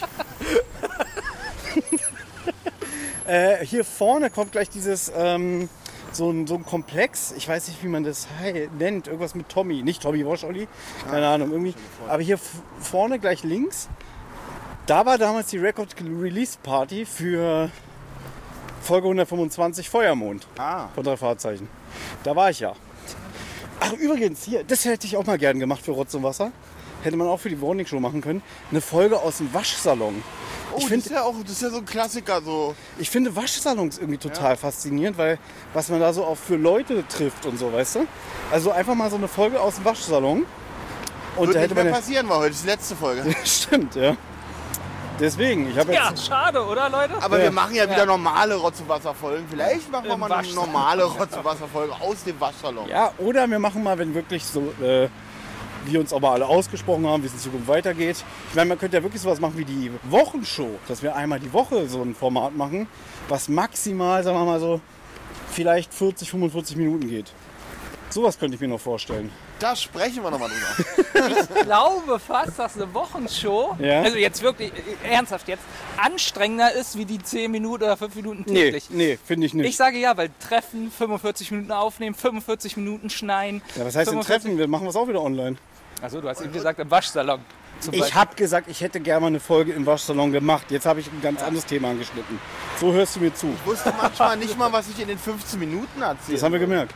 äh, hier vorne kommt gleich dieses ähm, so, ein, so ein Komplex. Ich weiß nicht, wie man das hei- nennt. Irgendwas mit Tommy. Nicht Tommy Walsh, Olli. Keine Ahnung. Irgendwie. Aber hier f- vorne gleich links. Da war damals die Record Release Party für Folge hundertfünfundzwanzig Feuermond. Ah. Von drei Fahrzeichen. Da war ich ja. Ach übrigens, hier, das hätte ich auch mal gern gemacht für Rotz und Wasser. Hätte man auch für die Morning Show machen können. Eine Folge aus dem Waschsalon. Oh, Ich das, find- ist ja auch, das ist ja so ein Klassiker. So. Ich finde Waschsalons irgendwie total faszinierend, weil was man da so auch für Leute trifft und so, weißt du? Also einfach mal so eine Folge aus dem Waschsalon. Und Wird da nicht hätte mehr man ja, passieren, weil heute ist die letzte Folge. stimmt, ja. Deswegen, ich habe Ja, jetzt... schade, oder Leute? Aber Ja. wir machen ja wieder normale Rotz- und Wasserfolgen. Vielleicht machen wir Im mal eine Waschsalon. normale Rotz- und Wasserfolge aus dem Waschsalon. Ja, oder wir machen mal, wenn wirklich so... Äh, wir uns aber alle ausgesprochen haben, wie es in Zukunft weitergeht. Ich meine, man könnte ja wirklich sowas machen wie die Wochenshow, dass wir einmal die Woche so ein Format machen, was maximal, sagen wir mal so, vielleicht vierzig, fünfundvierzig Minuten geht. Sowas könnte ich mir noch vorstellen. Da sprechen wir nochmal drüber. Ich glaube fast, dass eine Wochenshow, Ja. also jetzt wirklich, äh, ernsthaft jetzt, anstrengender ist wie die zehn Minuten oder fünf Minuten Nee, täglich. nee, finde ich nicht. Ich sage ja, weil Treffen, fünfundvierzig Minuten aufnehmen, fünfundvierzig Minuten schneiden. ja, was heißt denn fünfundvierzig Treffen? Wir machen was auch wieder online. Achso, du hast eben gesagt, im Waschsalon. Zum Ich Beispiel. habe gesagt, ich hätte gerne mal eine Folge im Waschsalon gemacht. Jetzt habe ich ein ganz anderes Thema angeschnitten. So hörst du mir zu. Ich wusste manchmal nicht mal, was ich in den fünfzehn Minuten erzähle. Das haben wir gemerkt.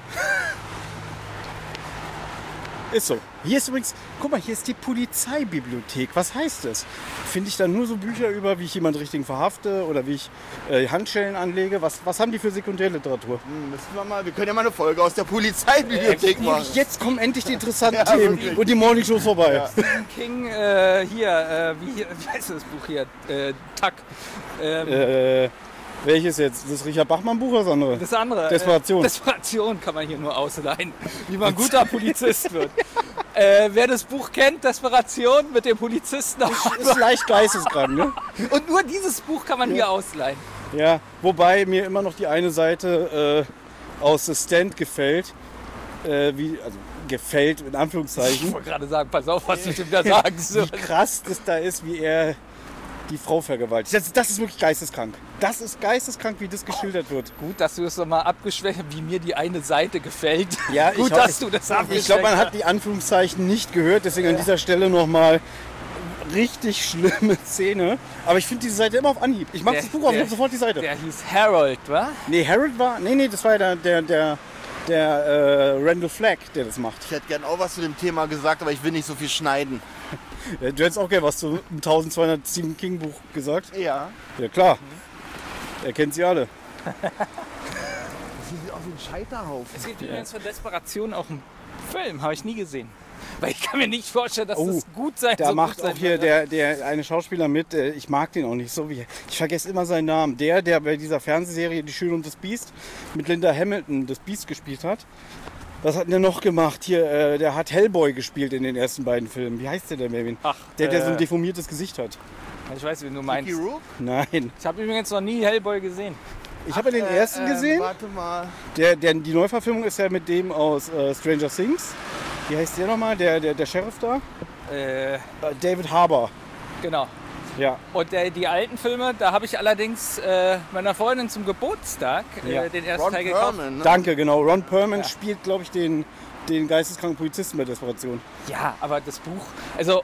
Ist so. Hier ist übrigens, guck mal, hier ist die Polizeibibliothek. Was heißt das? Finde ich da nur so Bücher über, wie ich jemanden richtig verhafte oder wie ich äh, Handschellen anlege? Was, was haben die für Sekundärliteratur? Hm, müssen wir mal, wir können ja mal eine Folge aus der Polizeibibliothek machen. Jetzt kommen endlich die interessanten Ja, Themen wirklich. und die Morning Show ist vorbei. Ja. Stephen King, äh, hier, äh, wie, wie heißt das Buch hier? Äh, Tuck. Ähm, Äh, welches jetzt? Das Richard Bachmann Buch oder das andere? Das andere. Desperation. Äh, Desperation kann man hier nur ausleihen, wie man guter Polizist wird. Äh, wer das Buch kennt, Desperation mit dem Polizisten. Ist leicht geisteskrank, ne? Und nur dieses Buch kann man hier ausleihen. Ja, wobei mir immer noch die eine Seite äh, aus The Stand gefällt. Äh, wie, also gefällt in Ich Anführungszeichen. wollte gerade sagen, pass auf, was du wieder sagst. Wie krass das da ist, wie er die Frau vergewaltigt. Das, das ist wirklich geisteskrank. Das ist geisteskrank, wie das geschildert wird. Gut, dass du es nochmal abgeschwächt hast, wie mir die eine Seite gefällt. Ja, Gut, ich hab- dass du das abgeschwächt Ich glaube, man hat hast. die Anführungszeichen nicht gehört, deswegen an dieser Stelle nochmal richtig schlimme Szene. Aber ich finde diese Seite immer auf Anhieb. Ich mach Der- das Buch auf, ich der- hab sofort die Seite. Der hieß Harold, wa? Nee, Harold war. Nee, nee, das war ja der, der, der, der äh, Randall Flagg, der das macht. Ich hätte gern auch was zu dem Thema gesagt, aber ich will nicht so viel schneiden. Äh, Du hättest auch gerne was zu einem zwölfhundert Stephen King Buch gesagt. Ja. Ja, klar. Er kennt sie alle. Das sieht aus wie ein Scheiterhaufen. Es gibt übrigens von Desperation auch einen Film, habe ich nie gesehen. Weil ich kann mir nicht vorstellen, dass Oh, das gut sein Da so macht gut sein auch hier wird. der, der eine Schauspieler mit, äh, ich mag den auch nicht so wie. Ich vergesse immer seinen Namen. Der, der bei dieser Fernsehserie Die Schöne und das Biest mit Linda Hamilton das Biest gespielt hat. Was hat denn der noch gemacht? Hier, äh, der hat Hellboy gespielt in den ersten beiden Filmen. Wie heißt der denn, Mervin? Ach, Der, der so äh, ein deformiertes Gesicht hat. Ich weiß, wen du meinst. Mickey Rourke? Nein. Ich habe übrigens noch nie Hellboy gesehen. Ich habe den Äh, ersten äh, gesehen. Warte mal. Der, der, die Neuverfilmung ist ja mit dem aus äh, Stranger Things. Wie heißt der nochmal? Der, der, der Sheriff da? Äh, Äh, David Harbour. genau. Ja. Und der, die alten Filme, da habe ich allerdings äh, meiner Freundin zum Geburtstag äh, Ja. den ersten Ron Teil gekauft. Perlman, ne? Danke, genau. Ron Perlman spielt, glaube ich, den, den geisteskranken Polizisten bei Desperation. Ja, aber das Buch, also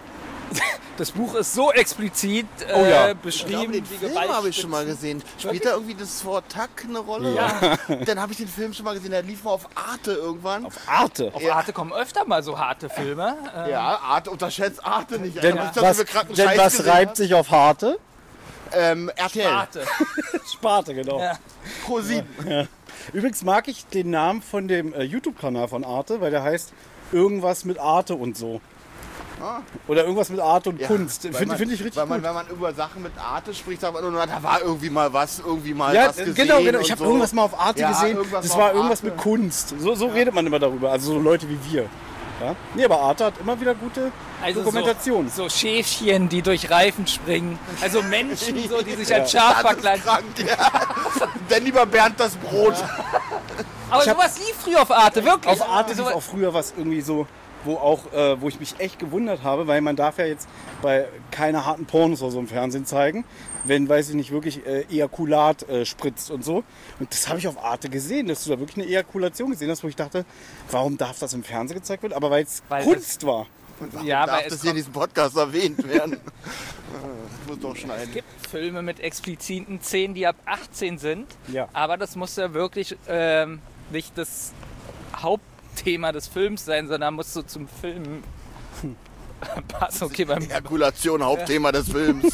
das Buch ist so explizit äh, Oh ja. Ich glaube, beschrieben, den die Film Gewalt. habe ich schon mal gesehen. Spielt da irgendwie das Wort Tack eine Rolle? Ja. Dann habe ich den Film schon mal gesehen. Der lief mal auf Arte irgendwann. Auf Arte. Auf Ja. Arte kommen öfter mal so harte Filme. Äh, Ja, Arte, unterschätzt Arte nicht. Denn, Alter. Nicht, dass was, wir gerade einen denn Scheiß was gesehen reibt haben. sich auf Harte? Ähm, R T L. Arte. Sparte, genau. Ja. Pro sieben. Übrigens mag ich den Namen von dem äh, YouTube-Kanal von Arte, weil der heißt irgendwas mit Arte und so. Oder irgendwas mit Arte und Ja, Kunst. weil Finde man- find ich richtig weil man, gut. Wenn man über Sachen mit Arte spricht, sagt man nur, da war irgendwie mal was, irgendwie mal Ja, was gesehen. genau, genau. und Ich habe so. irgendwas mal auf Arte Ja, gesehen. irgendwas Das mal war auf irgendwas Arte. mit Kunst. So, so redet man immer darüber. Also so Leute wie wir. Ja? Nee, aber Arte hat immer wieder gute Also Dokumentation. So, so Schäfchen, die durch Reifen springen. Also Menschen, so, die sich als Schaf Das ist verkleiden. krank, ja. Dann lieber Bernd das Brot. Aber sowas lief früher auf Arte, wirklich. Auf Arte so, lief auch früher was irgendwie so, wo auch, äh, wo ich mich echt gewundert habe, weil man darf ja jetzt bei keine harten Pornos oder so im Fernsehen zeigen, wenn, weiß ich nicht, wirklich äh, Ejakulat äh, spritzt und so. Und das habe ich auf Arte gesehen, dass du da wirklich eine Ejakulation gesehen hast, wo ich dachte, warum darf das im Fernsehen gezeigt werden? Aber weil es Weil Kunst war. ja, Darf aber das es hier in kommt- diesem Podcast erwähnt werden? Das muss doch schneiden. gibt Filme mit expliziten Szenen, die ab achtzehn sind. Ja. Aber das muss ja wirklich ähm, nicht das Hauptthema des Films sein, sondern muss so zum Film passen. Okay, beim Ejakulation, Hauptthema des Films.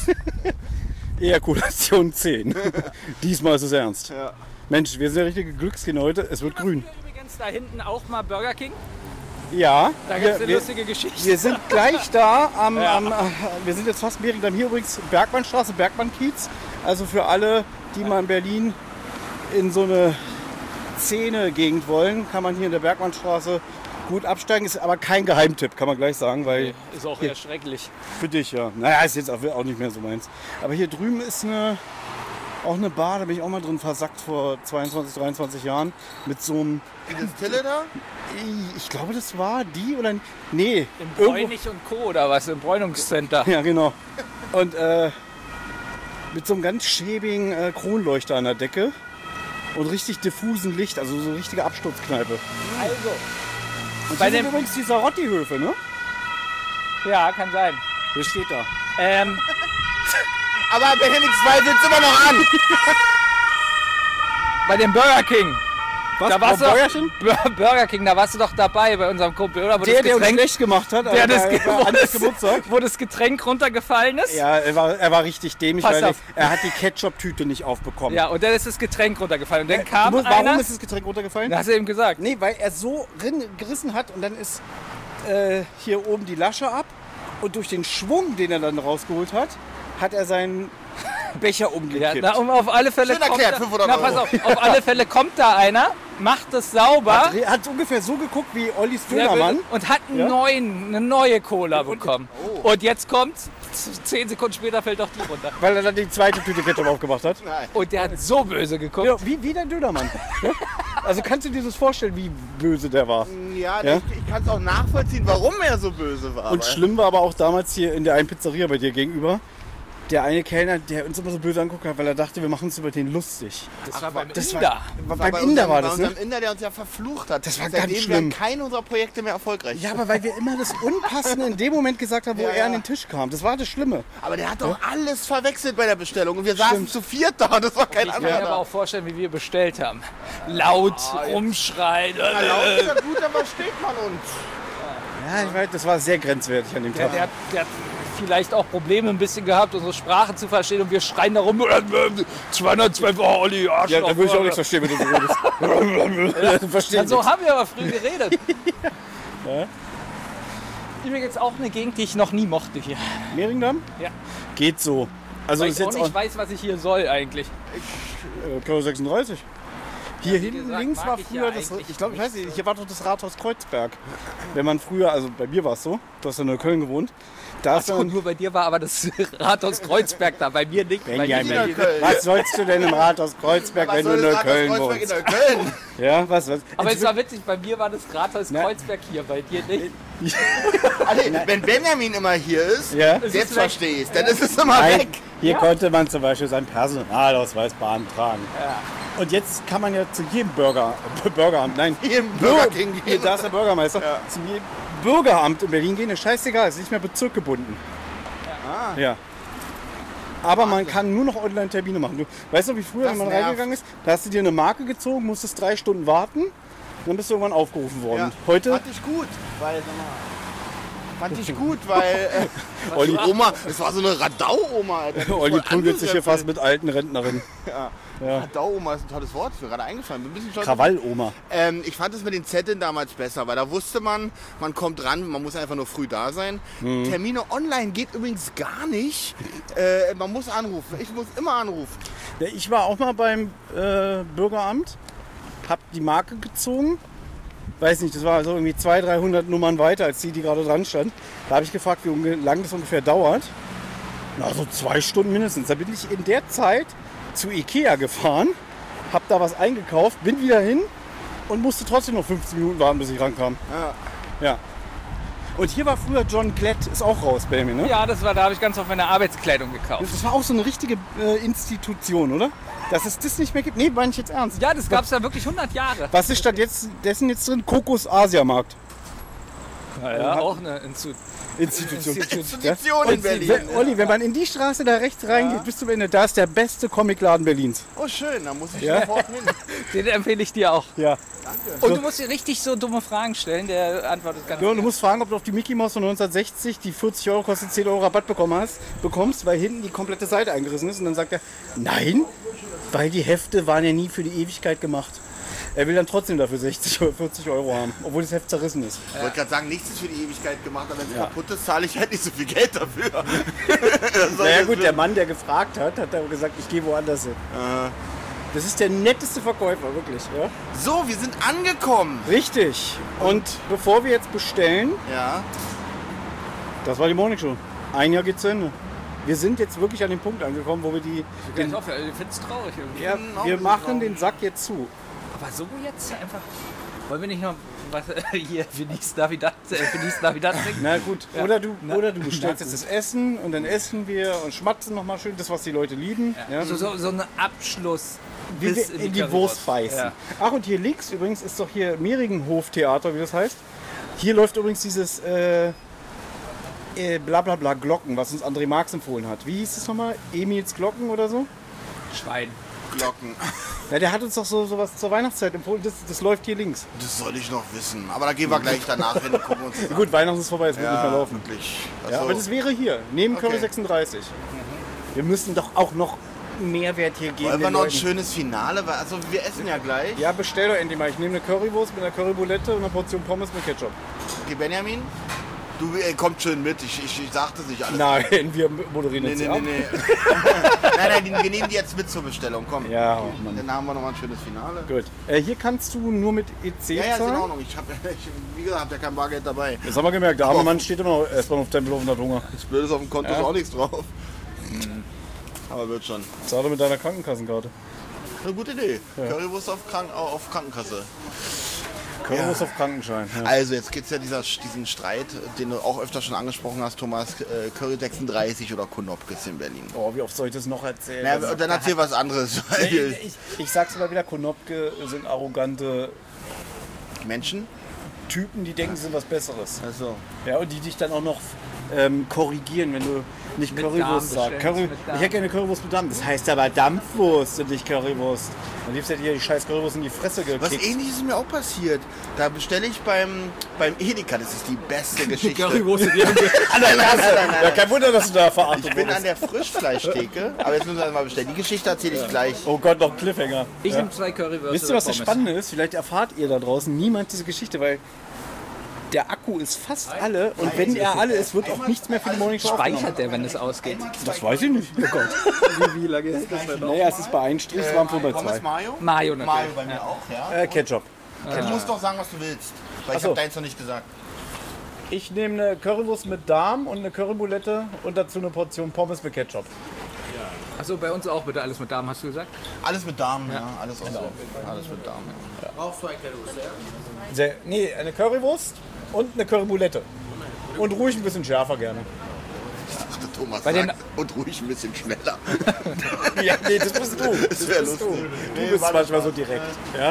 Ejakulation zehn. Diesmal ist es ernst. Ja. Mensch, wir sind ja richtige Glückskinder heute. Es wird grün. Übrigens da hinten auch mal Burger King. Ja, Da gibt es wir, eine lustige Geschichte. wir sind gleich da. Am, Ja. am, äh, wir sind jetzt fast Mehringdamm. Hier übrigens Bergmannstraße, Bergmannkiez. Also für alle, die mal in Berlin in so eine Szene-Gegend wollen, kann man hier in der Bergmannstraße gut absteigen. Ist aber kein Geheimtipp, kann man gleich sagen, weil Ist auch eher schrecklich. für dich, ja. Naja, ist jetzt auch auch nicht mehr so meins. Aber hier drüben ist eine, auch eine Bar, da bin ich auch mal drin versackt vor zweiundzwanzig, dreiundzwanzig Jahren. Mit so einem, Ist Tille da? ich glaube, das war die oder, nee. Im irgendwo- Bräunig und Co. oder was? Im Bräunungscenter. Ja, genau. Und äh, mit so einem ganz schäbigen äh, Kronleuchter an der Decke und richtig diffusen Licht, also so eine richtige Absturzkneipe. Also, Und Bei hier sind dem- übrigens die Sarotti-Höfe, ne? ja, kann sein. Hier steht da. Ähm, Aber Benjamin zwei sitzt immer noch an. bei dem Burger King. Was, Da warst Frau du Bäuerchen? doch, Burger King, da warst du doch dabei bei unserem Kumpel, oder? Wo Der, das der uns Getränk, schlecht gemacht hat, der aber das, bei, bei wo, Andres das, Geburtstag. wo das Getränk runtergefallen ist. Ja, er war, er war richtig dämlich, Pass weil er, auf. er hat die Ketchup-Tüte nicht aufbekommen. Ja, und dann ist das Getränk runtergefallen. Und dann Du kam musst, einer, warum ist das Getränk runtergefallen? da hast du eben gesagt. Nee, weil er so rin, gerissen hat und dann ist äh, hier oben die Lasche ab und durch den Schwung, den er dann rausgeholt hat, hat er seinen Becher Ja, umgekippt. na, um auf alle Fälle Schön erklärt, kommt fünfhundert da, na, pass Euro. auf, auf alle Fälle kommt da einer, macht es sauber hat, hat ungefähr so geguckt wie Ollis der will- Dönermann. und hat einen Ja? neuen, eine neue Cola bekommen. Und jetzt kommt's, z- zehn Sekunden später fällt doch die runter. Weil er dann die zweite Tüte Ketchup aufgemacht hat. Nein. Und der hat so böse geguckt. Ja, wie, wie der Dönermann. Ja? Also kannst du dir das vorstellen, wie böse der war? Ja, Ja? ich, ich kann es auch nachvollziehen, warum er so böse war. Und weil- schlimm war aber auch damals hier in der einen Pizzeria bei dir gegenüber. Der eine Kellner, der uns immer so böse angeguckt hat, weil er dachte, wir machen uns über den lustig. Das war beim Das Inder. war, War beim bei Inder unserem, war bei das, ne? unserem Inder, der uns ja verflucht hat. Das war Seitdem ganz werden schlimm. keine unserer Projekte mehr erfolgreich. Ja, aber weil wir immer das Unpassende in dem Moment gesagt haben, wo Ja, er ja. an den Tisch kam. Das war das Schlimme. Aber der hat doch alles verwechselt bei der Bestellung. Und wir saßen Stimmt. zu viert da und das war kein Ich kann anderer mir aber da. auch vorstellen, wie wir bestellt haben. Laut, rumschreien. Na, laut ist ja gut, dann versteht man uns. Ja, ich weiß, das war sehr grenzwertig an dem Der, Tag. der, hat- der hat vielleicht auch Probleme ein bisschen gehabt, unsere Sprache zu verstehen und wir schreien da rum. zweihundertzwölf, oh Olli, Arschloch. Ja, da würde ich auch nichts verstehen, wenn du so redest. Verstehe So nichts. haben wir aber früh geredet. Übrigens auch eine Gegend, die ich noch nie mochte hier. Mehringdamm? Ja. Geht so. Also Weil ist ich auch jetzt nicht auch weiß, was ich hier soll eigentlich. äh, Klo sechsunddreißig. Hier wie hinten gesagt, links mag war ich früher ja das, eigentlich ich glaube, ich weiß nicht, hier war doch das Rathaus Kreuzberg. Wenn man früher, also bei mir war es so, du hast ja nur in Köln gewohnt, da ist Und dann, nur bei dir war aber das Rathaus Kreuzberg da, bei mir nicht. Bei mir Benjamin, nicht. Köln. was sollst du denn im Rathaus Kreuzberg, Was wenn du soll in das Rathaus Köln Kreuzberg wohnst? in Neukölln? Ja, was, was? Aber es war witzig, bei mir war das Rathaus Na. Kreuzberg hier, bei dir nicht. Also, wenn Benjamin immer hier ist, Ja? jetzt verstehe ich dann ist es immer Nein, weg. hier konnte man zum Beispiel seinen Personalausweis beantragen. Und jetzt kann man ja zu jedem Burger, Burgeramt, nein, Jedem Burger Bür- King gehen. Hier, da ist der Bürgermeister, zu jedem Bürgeramt in Berlin gehen, ist scheißegal, ist nicht mehr bezirkgebunden. Ah. Ja. Aber man kann nur noch Online-Termine machen. Du weißt du, wie früher, Das wenn man nervt. reingegangen ist, da hast du dir eine Marke gezogen, musstest drei Stunden warten, dann bist du irgendwann aufgerufen worden. Ja. Heute, Fand ich gut, weil, sag mal, fand ich gut, weil äh, Olli, die Oma, das war so eine Radau-Oma. Alter. Die Olli voll prügelt sich hier angerempelt. fast mit alten Rentnerinnen. Ja. Ja. Radau-Oma ist ein tolles Wort, ist mir gerade eingefallen. Bin ein bisschen stolz. Krawall-Oma. Ähm, ich fand es mit den Zetteln damals besser, weil da wusste man, man kommt ran, man muss einfach nur früh da sein. Mhm. Termine online geht übrigens gar nicht. Äh, man muss anrufen. Ich muss immer anrufen. Ja, ich war auch mal beim äh, Bürgeramt, hab die Marke gezogen. Weiß nicht, das war so irgendwie zweihundert, dreihundert Nummern weiter als die, die gerade dran stand. Da habe ich gefragt, wie unge- lang das ungefähr dauert. Na, so zwei Stunden mindestens. Da bin ich in der Zeit zu Ikea gefahren, hab da was eingekauft, bin wieder hin und musste trotzdem noch fünfzehn Minuten warten, bis ich rankam. Ja. Ja. Und hier war früher John Klett, ist auch raus bei mir, ne? Ja, das war, da habe ich ganz oft meine Arbeitskleidung gekauft. Das war auch so eine richtige äh, Institution, oder? Dass es das nicht mehr gibt. Nee, meine ich jetzt ernst. Ja, das gab es ja wirklich hundert Jahre. Was ist stattdessen jetzt drin? Kokos Asiamarkt. Ja, auch eine Institu Institution. Institution in Berlin. Wenn, Olli, wenn man in die Straße da rechts reingeht, bis zum Ende, da ist der beste Comicladen Berlins. Oh schön, da muss ich Ja. sofort hin. Den empfehle ich dir auch. Ja. Und du musst dir richtig so dumme Fragen stellen, der antwortet ganz Ja, und du musst fragen, ob du auf die Mickey Mouse von neunzehnhundertsechzig, die vierzig Euro kostet, zehn Euro Rabatt bekommen hast, bekommst, weil hinten die komplette Seite eingerissen ist. Und dann sagt er, nein, weil die Hefte waren ja nie für die Ewigkeit gemacht. er will dann trotzdem dafür sechzig oder vierzig Euro haben, obwohl das Heft zerrissen ist. Ich wollte gerade sagen, nichts ist für die Ewigkeit gemacht, aber wenn es Ja. kaputt ist, zahle ich halt nicht so viel Geld dafür. Naja gut, der Mann, der gefragt hat, hat dann gesagt, ich gehe woanders hin. Das ist der netteste Verkäufer, wirklich. Ja? So, wir sind angekommen. Richtig. Und bevor wir jetzt bestellen, Ja. das war die Morning Show. Ein Jahr geht zu Ende. Wir sind jetzt wirklich an dem Punkt angekommen, wo wir die... Den, Ich hoffe, ich finde es traurig irgendwie. ja, wir machen den Sack jetzt zu. Aber so jetzt einfach. Wollen wir nicht noch was hier Feliz Navidad, äh, Feliz Navidad trinken? Na gut, oder du, oder du bestellst jetzt das Essen und dann essen wir und schmatzen nochmal schön, das was die Leute lieben. Ja. So, so, so ein Abschluss. Wie bis wir in die Wurst beißen. Ja. Ach, und hier links übrigens ist doch hier Mehringenhof-Theater, wie das heißt. Hier läuft übrigens dieses äh, äh, Blablabla Glocken, was uns André Marx empfohlen hat. Wie hieß es nochmal? Emils Glocken oder so? Schwein. Glocken. Ja, der hat uns doch so sowas zur Weihnachtszeit empfohlen. Das, das läuft hier links. Das soll ich noch wissen. Aber da gehen wir gleich danach hin und gucken uns das an. Gut, Weihnachten ist vorbei, es wird nicht mehr laufen. wirklich. Ja, Also, aber das wäre hier, neben Okay. Curry sechsunddreißig. Wir müssen doch auch noch Mehrwert hier geben. wollen wir den noch ein Leuten. schönes Finale? Weil- Also wir essen ja gleich. Ja, bestell doch endlich mal. Ich nehme eine Currywurst mit einer Currybulette und eine Portion Pommes mit Ketchup. Okay, Benjamin, du äh, kommt schön mit. Ich, ich, ich sag das nicht alles. Nein, wir moderieren Nee, jetzt nee, ab. nee, nee. nein, nein, die- wir nehmen die jetzt mit zur Bestellung. Komm. Ja, oh Mann. Dann haben wir noch mal ein schönes Finale. Gut. Äh, hier kannst du nur mit E C Ja, ja, ist in zahlen. Ordnung. Ich hab, ich, wie gesagt, hab ja kein Bargeld dabei. Das haben wir gemerkt. Der arme Mann steht immer noch erstmal auf Tempelhof und hat Hunger. Das Blöde ist, auf dem Konto Ja. ist auch nichts drauf. Aber wird schon. Zahl doch mit deiner Krankenkassenkarte. Eine gute Idee. Currywurst auf, Krank auf Krankenkasse. Currywurst auf Krankenschein. Ja. Also jetzt gibt es ja dieser, diesen Streit, den du auch öfter schon angesprochen hast, Thomas, äh, Curry sechsunddreißig oder Konopkes in Berlin. Oh, wie oft soll ich das noch erzählen? Na, Also, dann erzähl was anderes. ich, Weil ich, ich sag's immer wieder, Konopke sind arrogante Menschen? Typen, die denken, sie sind was Besseres. Also. Ja, und die dich dann auch noch ähm, korrigieren, wenn du nicht Mit Currywurst Darm sagst. Curry, bestellst, mit Darm. ich hätte gerne Currywurst mit Dampf. Das heißt aber Dampfwurst und nicht Currywurst. Dann liebst du dir die scheiß Currywurst in die Fresse Was gekickt. ähnliches ist mir auch passiert. Da bestelle ich beim, beim Edeka, das ist die beste Geschichte. Currywurst in die An der Kasse. Ja, kein Wunder, dass du da verachtet Ich bin wurdest. an der Frischfleischtheke, aber jetzt müssen wir mal bestellen. Die Geschichte erzähle ich gleich. Oh Gott, noch ein Cliffhanger. Ich Ja. nehme zwei Currywürste. Wisst ihr, was das Pommes. Spannende ist? Vielleicht erfahrt ihr da draußen niemand diese Geschichte, weil der Akku ist fast alle und wenn er alle ist, wird auch nichts mehr für die Morning Show aufgenommen. Speichert der, wenn es ausgeht? Das weiß ich nicht. Oh Gott. wie, wie lange ist das denn? Naja, es ist bei einem Strich, es waren schon bei Pommes zwei. Mayo? Mayo natürlich. Mayo bei mir auch, ja. Äh, Ketchup. Du musst doch sagen, was du willst. Weil Ach ich so. habe deins noch nicht gesagt. Ich nehme eine Currywurst mit Darm und eine Currybulette und dazu eine Portion Pommes mit Ketchup. Achso, bei uns auch bitte alles mit Darm, hast du gesagt? Alles mit Darm, ja. Alles, auch so. Alles mit Darm, ja. Sehr, nee, eine Currywurst und eine Currybulette. Und ruhig ein bisschen schärfer gerne. Ach, der Thomas Bei den- sagt, und ruhig ein bisschen schneller. Ja, nee, das bist du. Das wäre lustig. Du Nee, bist warte, manchmal so direkt. Ja?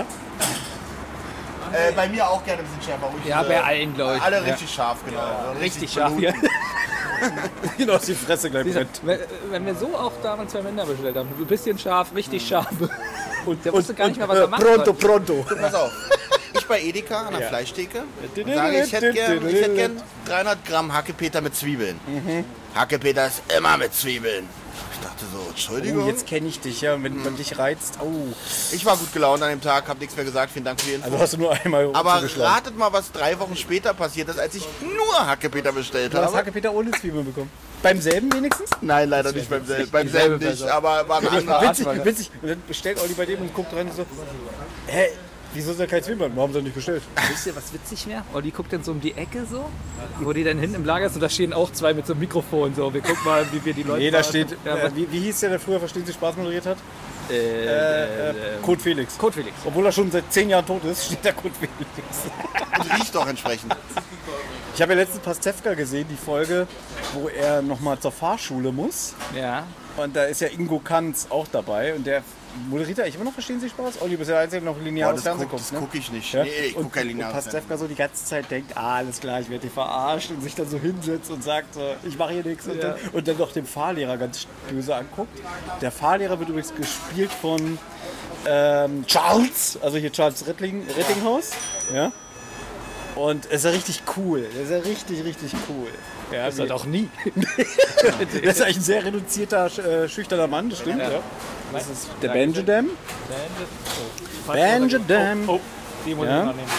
Äh, bei mir auch gerne ein bisschen schärfer. Ruhig, Ja, äh, bei allen, glaub ich. Alle Ja. richtig scharf, genau. Richtig scharf hier. Genau, dass die Fresse gleich Dieser- brennt. Wenn, wenn wir so auch damals zwei Männer bestellt haben, ein bisschen scharf, richtig scharf. Und, Der wusste gar nicht mehr, was äh, er machen Pronto, soll. pronto. Pass auf. Ich bei Edeka an der Ja. Fleischtheke und sage, ich hätte gern, ich hätte gern dreihundert Gramm Hackepeter mit Zwiebeln. Hackepeter ist immer mit Zwiebeln. Ich dachte so, Entschuldigung. Oh, jetzt kenne ich dich, ja, wenn man dich reizt. Oh. Ich war gut gelaunt an dem Tag, habe nichts mehr gesagt. Vielen Dank für die Info. Also hast du nur einmal Aber zugeschlagen. ratet mal, was drei Wochen später passiert ist, als ich nur Hackepeter bestellt Du hast habe. Hackepeter ohne Zwiebeln bekommen. Beim selben wenigstens? Nein, leider nicht beim selben. Beim selben nicht, aber war ein anderer. Witzig, witzig. Und dann bestellt Olli bei dem und guckt rein und so, hä, wieso ist da kein Zwiebeln? Warum haben sie nicht bestellt? Wisst ihr, was witzig wäre? Oh, die guckt dann so um die Ecke so, wo die dann hinten im Lager ist und da stehen auch zwei mit so einem Mikrofon so. Wir gucken mal, wie wir die Leute Nee, da verarschen. steht, Ja, äh, wie, wie hieß der, der früher Verstehen Sie Spaß moderiert hat? äh, Äh, äh, Kurt Felix. Code Felix. Obwohl er schon seit zehn Jahren tot ist, steht da Kurt Felix. Und riecht doch entsprechend. Ich habe ja letztens Pastewka gesehen, die Folge, wo er nochmal zur Fahrschule muss. Ja. Und da ist ja Ingo Kanz auch dabei. Und der moderiert eigentlich immer noch Verstehen Sie Spaß? Olli, du bist ja der Einzige, der noch lineares Boah, das Fernsehen guck- guckt. das ne? guck ich nicht. Ja? Nee, ich guck und, kein und lineares Pastewka so die ganze Zeit denkt, ah, alles klar, ich werde dich verarscht. Und sich dann so hinsetzt und sagt, so, ich mache hier nichts. Und, Ja. dann, und dann doch den Fahrlehrer ganz böse anguckt. Der Fahrlehrer wird übrigens gespielt von ähm, Charles, also hier Charles Rettling, Rettinghaus. Ja? Und ist ja richtig cool. Der ist ja richtig, richtig cool. Ja, Das hat auch nie. das ist eigentlich ein sehr reduzierter, äh, schüchterner Mann, das stimmt. Ja. Das ist der Benjamin. Benjamin. Oh, oh, die muss Ja. ich noch nehmen.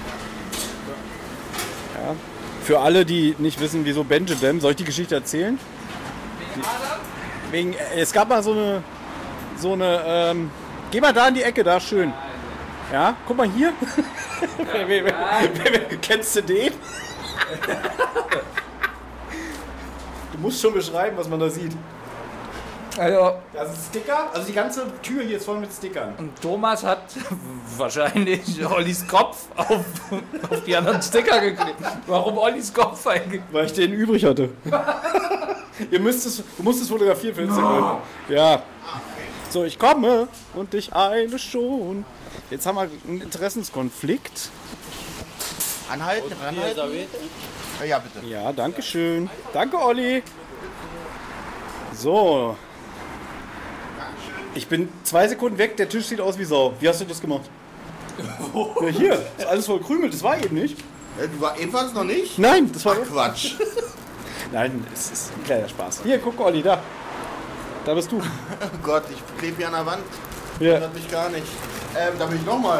Ja. Für alle, die nicht wissen, wieso Benjamin, soll ich die Geschichte erzählen? Die, wegen, äh, es gab mal so eine, so eine, ähm, geh mal da in die Ecke, da schön. Ja, guck mal hier. wer, wer, wer, wer, kennst du den? Du musst schon beschreiben, was man da sieht. Also, Das ist ein Sticker, also die ganze Tür hier ist voll mit Stickern. und Thomas hat wahrscheinlich Ollis Kopf auf, auf die anderen Sticker geklebt. Warum Ollis Kopf eigentlich? Weil ich den übrig hatte. Ihr müsst es, du musst es fotografieren für Instagram. Ja. So, ich komme und ich eile schon. Jetzt haben wir einen Interessenskonflikt. Anhalten, anhalten. Ja, bitte. Ja, danke schön. Danke, Olli. So. Ich bin zwei Sekunden weg, der Tisch sieht aus wie Sau. Wie hast du das gemacht? Ja, hier, ist alles voll krümelt, das war eben nicht. Äh, Du war ebenfalls noch nicht? Nein, das war. Ach, Quatsch. Nein, es ist ein kleiner Spaß. Hier, guck, Olli, da. Da bist du. Oh Gott, ich klebe hier an der Wand. Das Ja. hat mich gar nicht. Ähm, da bin ich nochmal.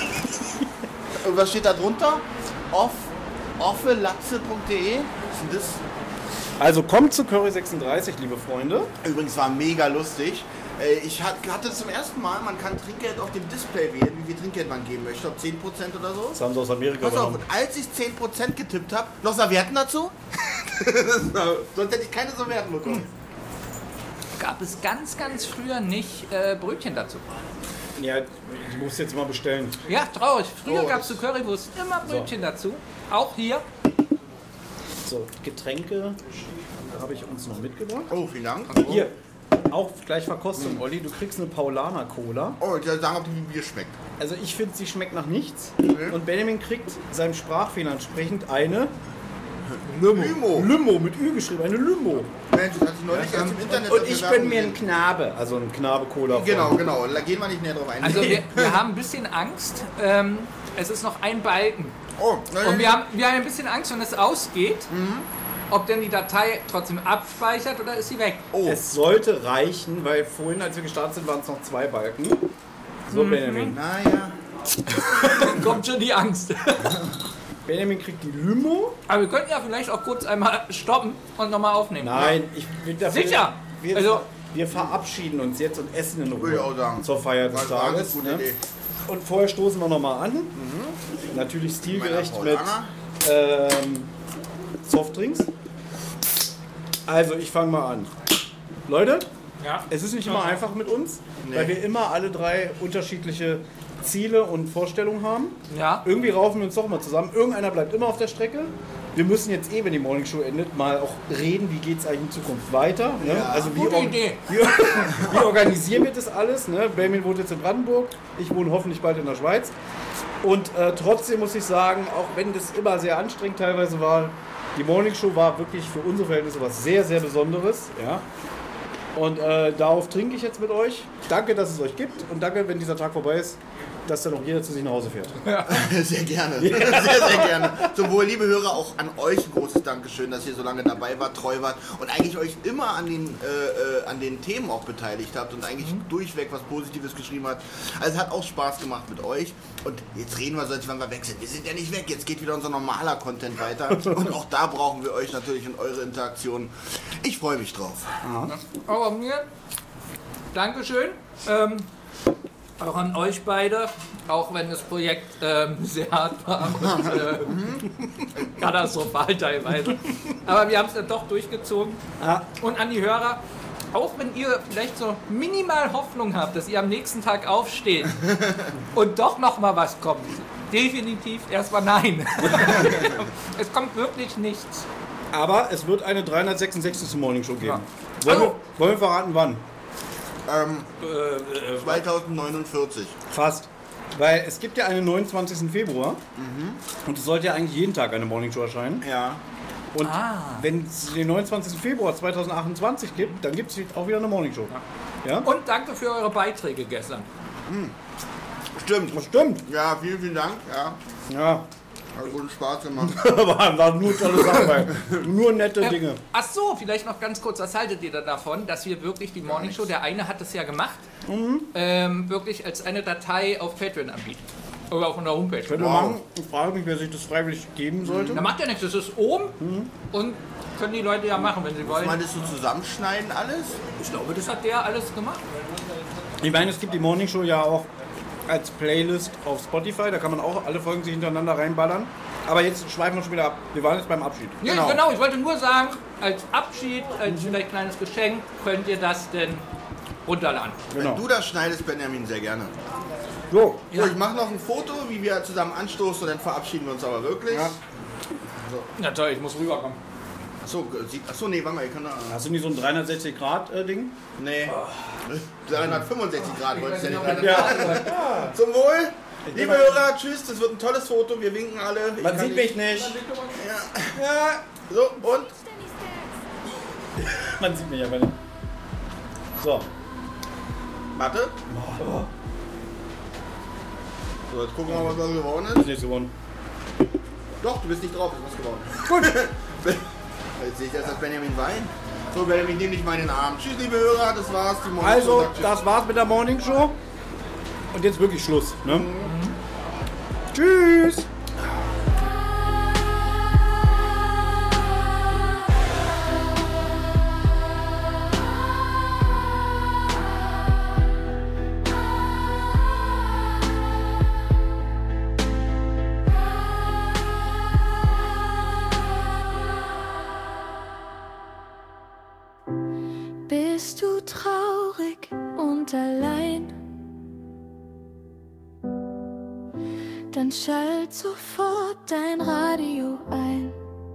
Und was steht da drunter? Off, offelatze punkt de. Was ist denn das? Also kommt zu Curry sechsunddreißig, liebe Freunde. Übrigens war mega lustig. Äh, Ich hat- hatte zum ersten Mal, man kann Trinkgeld auf dem Display wählen, wie viel Trinkgeld man geben möchte. Ob zehn Prozent oder so. Das haben sie aus Amerika Pass auf, übernommen. und als ich zehn Prozent getippt habe, noch Servietten dazu? Sonst hätte ich keine Servietten bekommen. Gab es ganz, ganz früher nicht äh, Brötchen dazu. Ja, ich muss jetzt mal bestellen. Ja, traurig. Früher Oh, gab es zu Currywurst immer Brötchen dazu. Auch hier. So, Getränke habe ich uns noch mitgebracht. Oh, vielen Dank. Hier, auch gleich Verkostung, Olli. Du kriegst eine Paulaner Cola. Oh, ich soll sagen, ob die wie Bier schmeckt. Also ich finde, sie schmeckt nach nichts. Okay. Und Benjamin kriegt seinem Sprachfehler entsprechend eine Limo. Limo mit Ü geschrieben, eine Limo. Mensch, das hat sich neulich erst im Internet Und dafür ich Werbung bin mir ein gesehen. Knabe, also ein Knabe-Cola. Genau, genau. Da gehen wir nicht näher drauf ein. Also wir, wir haben ein bisschen Angst. Ähm, es ist noch ein Balken. Oh, nein, Und wir haben, wir haben ein bisschen Angst, wenn es ausgeht, ob denn die Datei trotzdem abspeichert oder ist sie weg. oh. Es sollte reichen, weil vorhin, als wir gestartet sind, waren es noch zwei Balken. So, Benjamin. Naja. Dann kommt schon die Angst. Benjamin kriegt die Limo. Aber wir könnten ja vielleicht auch kurz einmal stoppen und nochmal aufnehmen. Nein, ich will dafür... Sicher! Wir, Also- wir verabschieden uns jetzt und essen in Würde ich auch Ruhe sagen. zur Feier des Das war eine Tages. gute Ne? Idee. Und vorher stoßen wir nochmal an. Natürlich stilgerecht Meiner mit Paulaner. ähm, Softdrinks. Also ich fange mal an. Leute, Ja. es ist nicht immer einfach mit uns, Nee. weil wir immer alle drei unterschiedliche Ziele und Vorstellungen haben. Ja. Irgendwie raufen wir uns doch mal zusammen. Irgendeiner bleibt immer auf der Strecke. Wir müssen jetzt eh, wenn die Morning Show endet, mal auch reden, wie geht es eigentlich in Zukunft weiter. Ne? Ja. Also wie, Gute or- Idee. wie, wie organisieren wir das alles? Ne? Benjamin wohnt jetzt in Brandenburg, ich wohne hoffentlich bald in der Schweiz. Und äh, trotzdem muss ich sagen, auch wenn das immer sehr anstrengend teilweise war, die Morning Show war wirklich für unsere Verhältnisse was sehr, sehr Besonderes. Ja? Und äh, darauf trinke ich jetzt mit euch. Danke, dass es euch gibt und danke, wenn dieser Tag vorbei ist, dass dann auch jeder zu sich nach Hause fährt. Sehr gerne. Sehr, sehr gerne. Sowohl, liebe Hörer, auch an euch ein großes Dankeschön, dass ihr so lange dabei wart, treu wart und eigentlich euch immer an den, äh, äh, an den Themen auch beteiligt habt und eigentlich durchweg was Positives geschrieben habt. Also es hat auch Spaß gemacht mit euch. Und jetzt reden wir so, als wenn wir weg sind. Wir sind ja nicht weg. Jetzt geht wieder unser normaler Content weiter. Und auch da brauchen wir euch natürlich und eure Interaktion. Ich freue mich drauf. Aber mir, Dankeschön. Ähm, auch an euch beide, auch wenn das Projekt ähm, sehr hart war und äh, katastrophal teilweise. Aber wir haben es dann doch durchgezogen. Ah. Und an die Hörer, auch wenn ihr vielleicht so minimal Hoffnung habt, dass ihr am nächsten Tag aufsteht und doch noch mal was kommt, definitiv erstmal nein. Es kommt wirklich nichts. Aber es wird eine dreihundertsechsundsechzigste Morning Show geben. Ja. Wollen, Oh. wir, wollen wir verraten, wann? Ähm, zweitausendneunundvierzig. Fast. Weil es gibt ja einen neunundzwanzigsten Februar und es sollte ja eigentlich jeden Tag eine Morning Show erscheinen. Ja. Und Ah. wenn es den neunundzwanzigsten Februar zweitausendachtundzwanzig gibt, dann gibt es auch wieder eine Morning Show. Ja? Und danke für eure Beiträge gestern. Stimmt. Das stimmt. Ja, vielen, vielen Dank. Ja. Ja. Hat guten Spaß gemacht. war, war nur tolle Sachen bei. Nur nette Ja. Dinge. Ach so, vielleicht noch ganz kurz, was haltet ihr denn davon, dass wir wirklich die Morning Show, der eine hat es ja gemacht, Mhm. ähm, wirklich als eine Datei auf Patreon anbieten. Oder auf unserer Homepage. Könnte Wow. machen. Ich frage mich, wer sich das freiwillig geben sollte. Da macht ja nichts, das ist oben Mhm. und können die Leute ja machen, wenn sie wollen. Meinst du zusammenschneiden alles? Ich glaube, das hat der alles gemacht. Ich meine, es gibt die Morning Show ja auch als Playlist auf Spotify. Da kann man auch alle Folgen sich hintereinander reinballern. Aber jetzt schweifen wir schon wieder ab. Wir waren jetzt beim Abschied. Ja, Genau. genau. ich wollte nur sagen, als Abschied, als vielleicht kleines Geschenk, könnt ihr das denn runterladen. Genau. Wenn du das schneidest, Benjamin, sehr gerne. So, So, ich mache noch ein Foto, wie wir zusammen anstoßen und dann verabschieden wir uns aber wirklich. Ja. Na toll, ich muss rüberkommen. Achso, sieht, achso, nee, warte mal, ihr könnt da. hast du nicht so ein dreihundertsechzig Grad äh, Ding? Nee. dreihundertfünfundsechzig Grad, wolltest du ja nicht Ja. dreihundertdreißig. Zum Wohl! Liebe Hörer, tschüss, das wird ein tolles Foto, wir winken alle. Ich Man kann sieht nicht- mich nicht. Ja. So, und? Man sieht mich aber nicht. So. Warte. So, jetzt gucken wir mal, was da geworden Ist ist. nicht so geworden. Doch, du bist nicht drauf, ist was geworden. Gut. Jetzt sehe ich das als Benjamin Wein. So, Benjamin, nimm dich mal in den Arm. Tschüss, liebe Hörer, das war's. Die Morning Show Also, sagt tschüss. das war's mit der Morning Show. Und jetzt wirklich Schluss. Ne? Tschüss. Bist du traurig und allein? Dann schalt sofort dein Radio ein.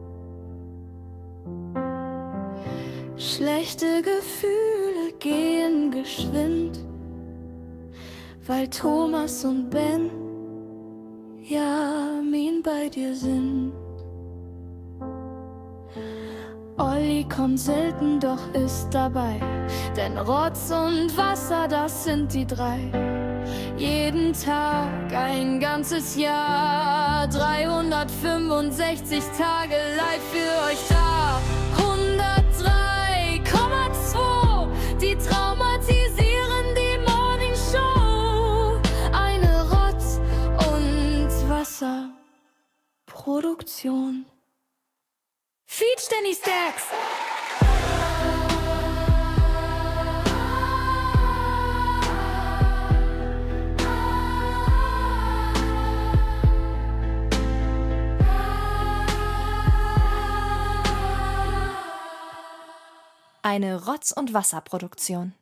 Schlechte Gefühle gehen geschwind, weil Thomas und Ben Jamin bei dir sind. Olli kommt selten, doch ist dabei, denn Rotz und Wasser, das sind die drei. Jeden Tag ein ganzes Jahr, dreihundertfünfundsechzig Tage live für euch da. hundertdrei Komma zwei, die traumatisieren die Morning Show. Eine Rotz- und Wasserproduktion. Feed Denny Stacks! Eine Rotz- und Wasserproduktion.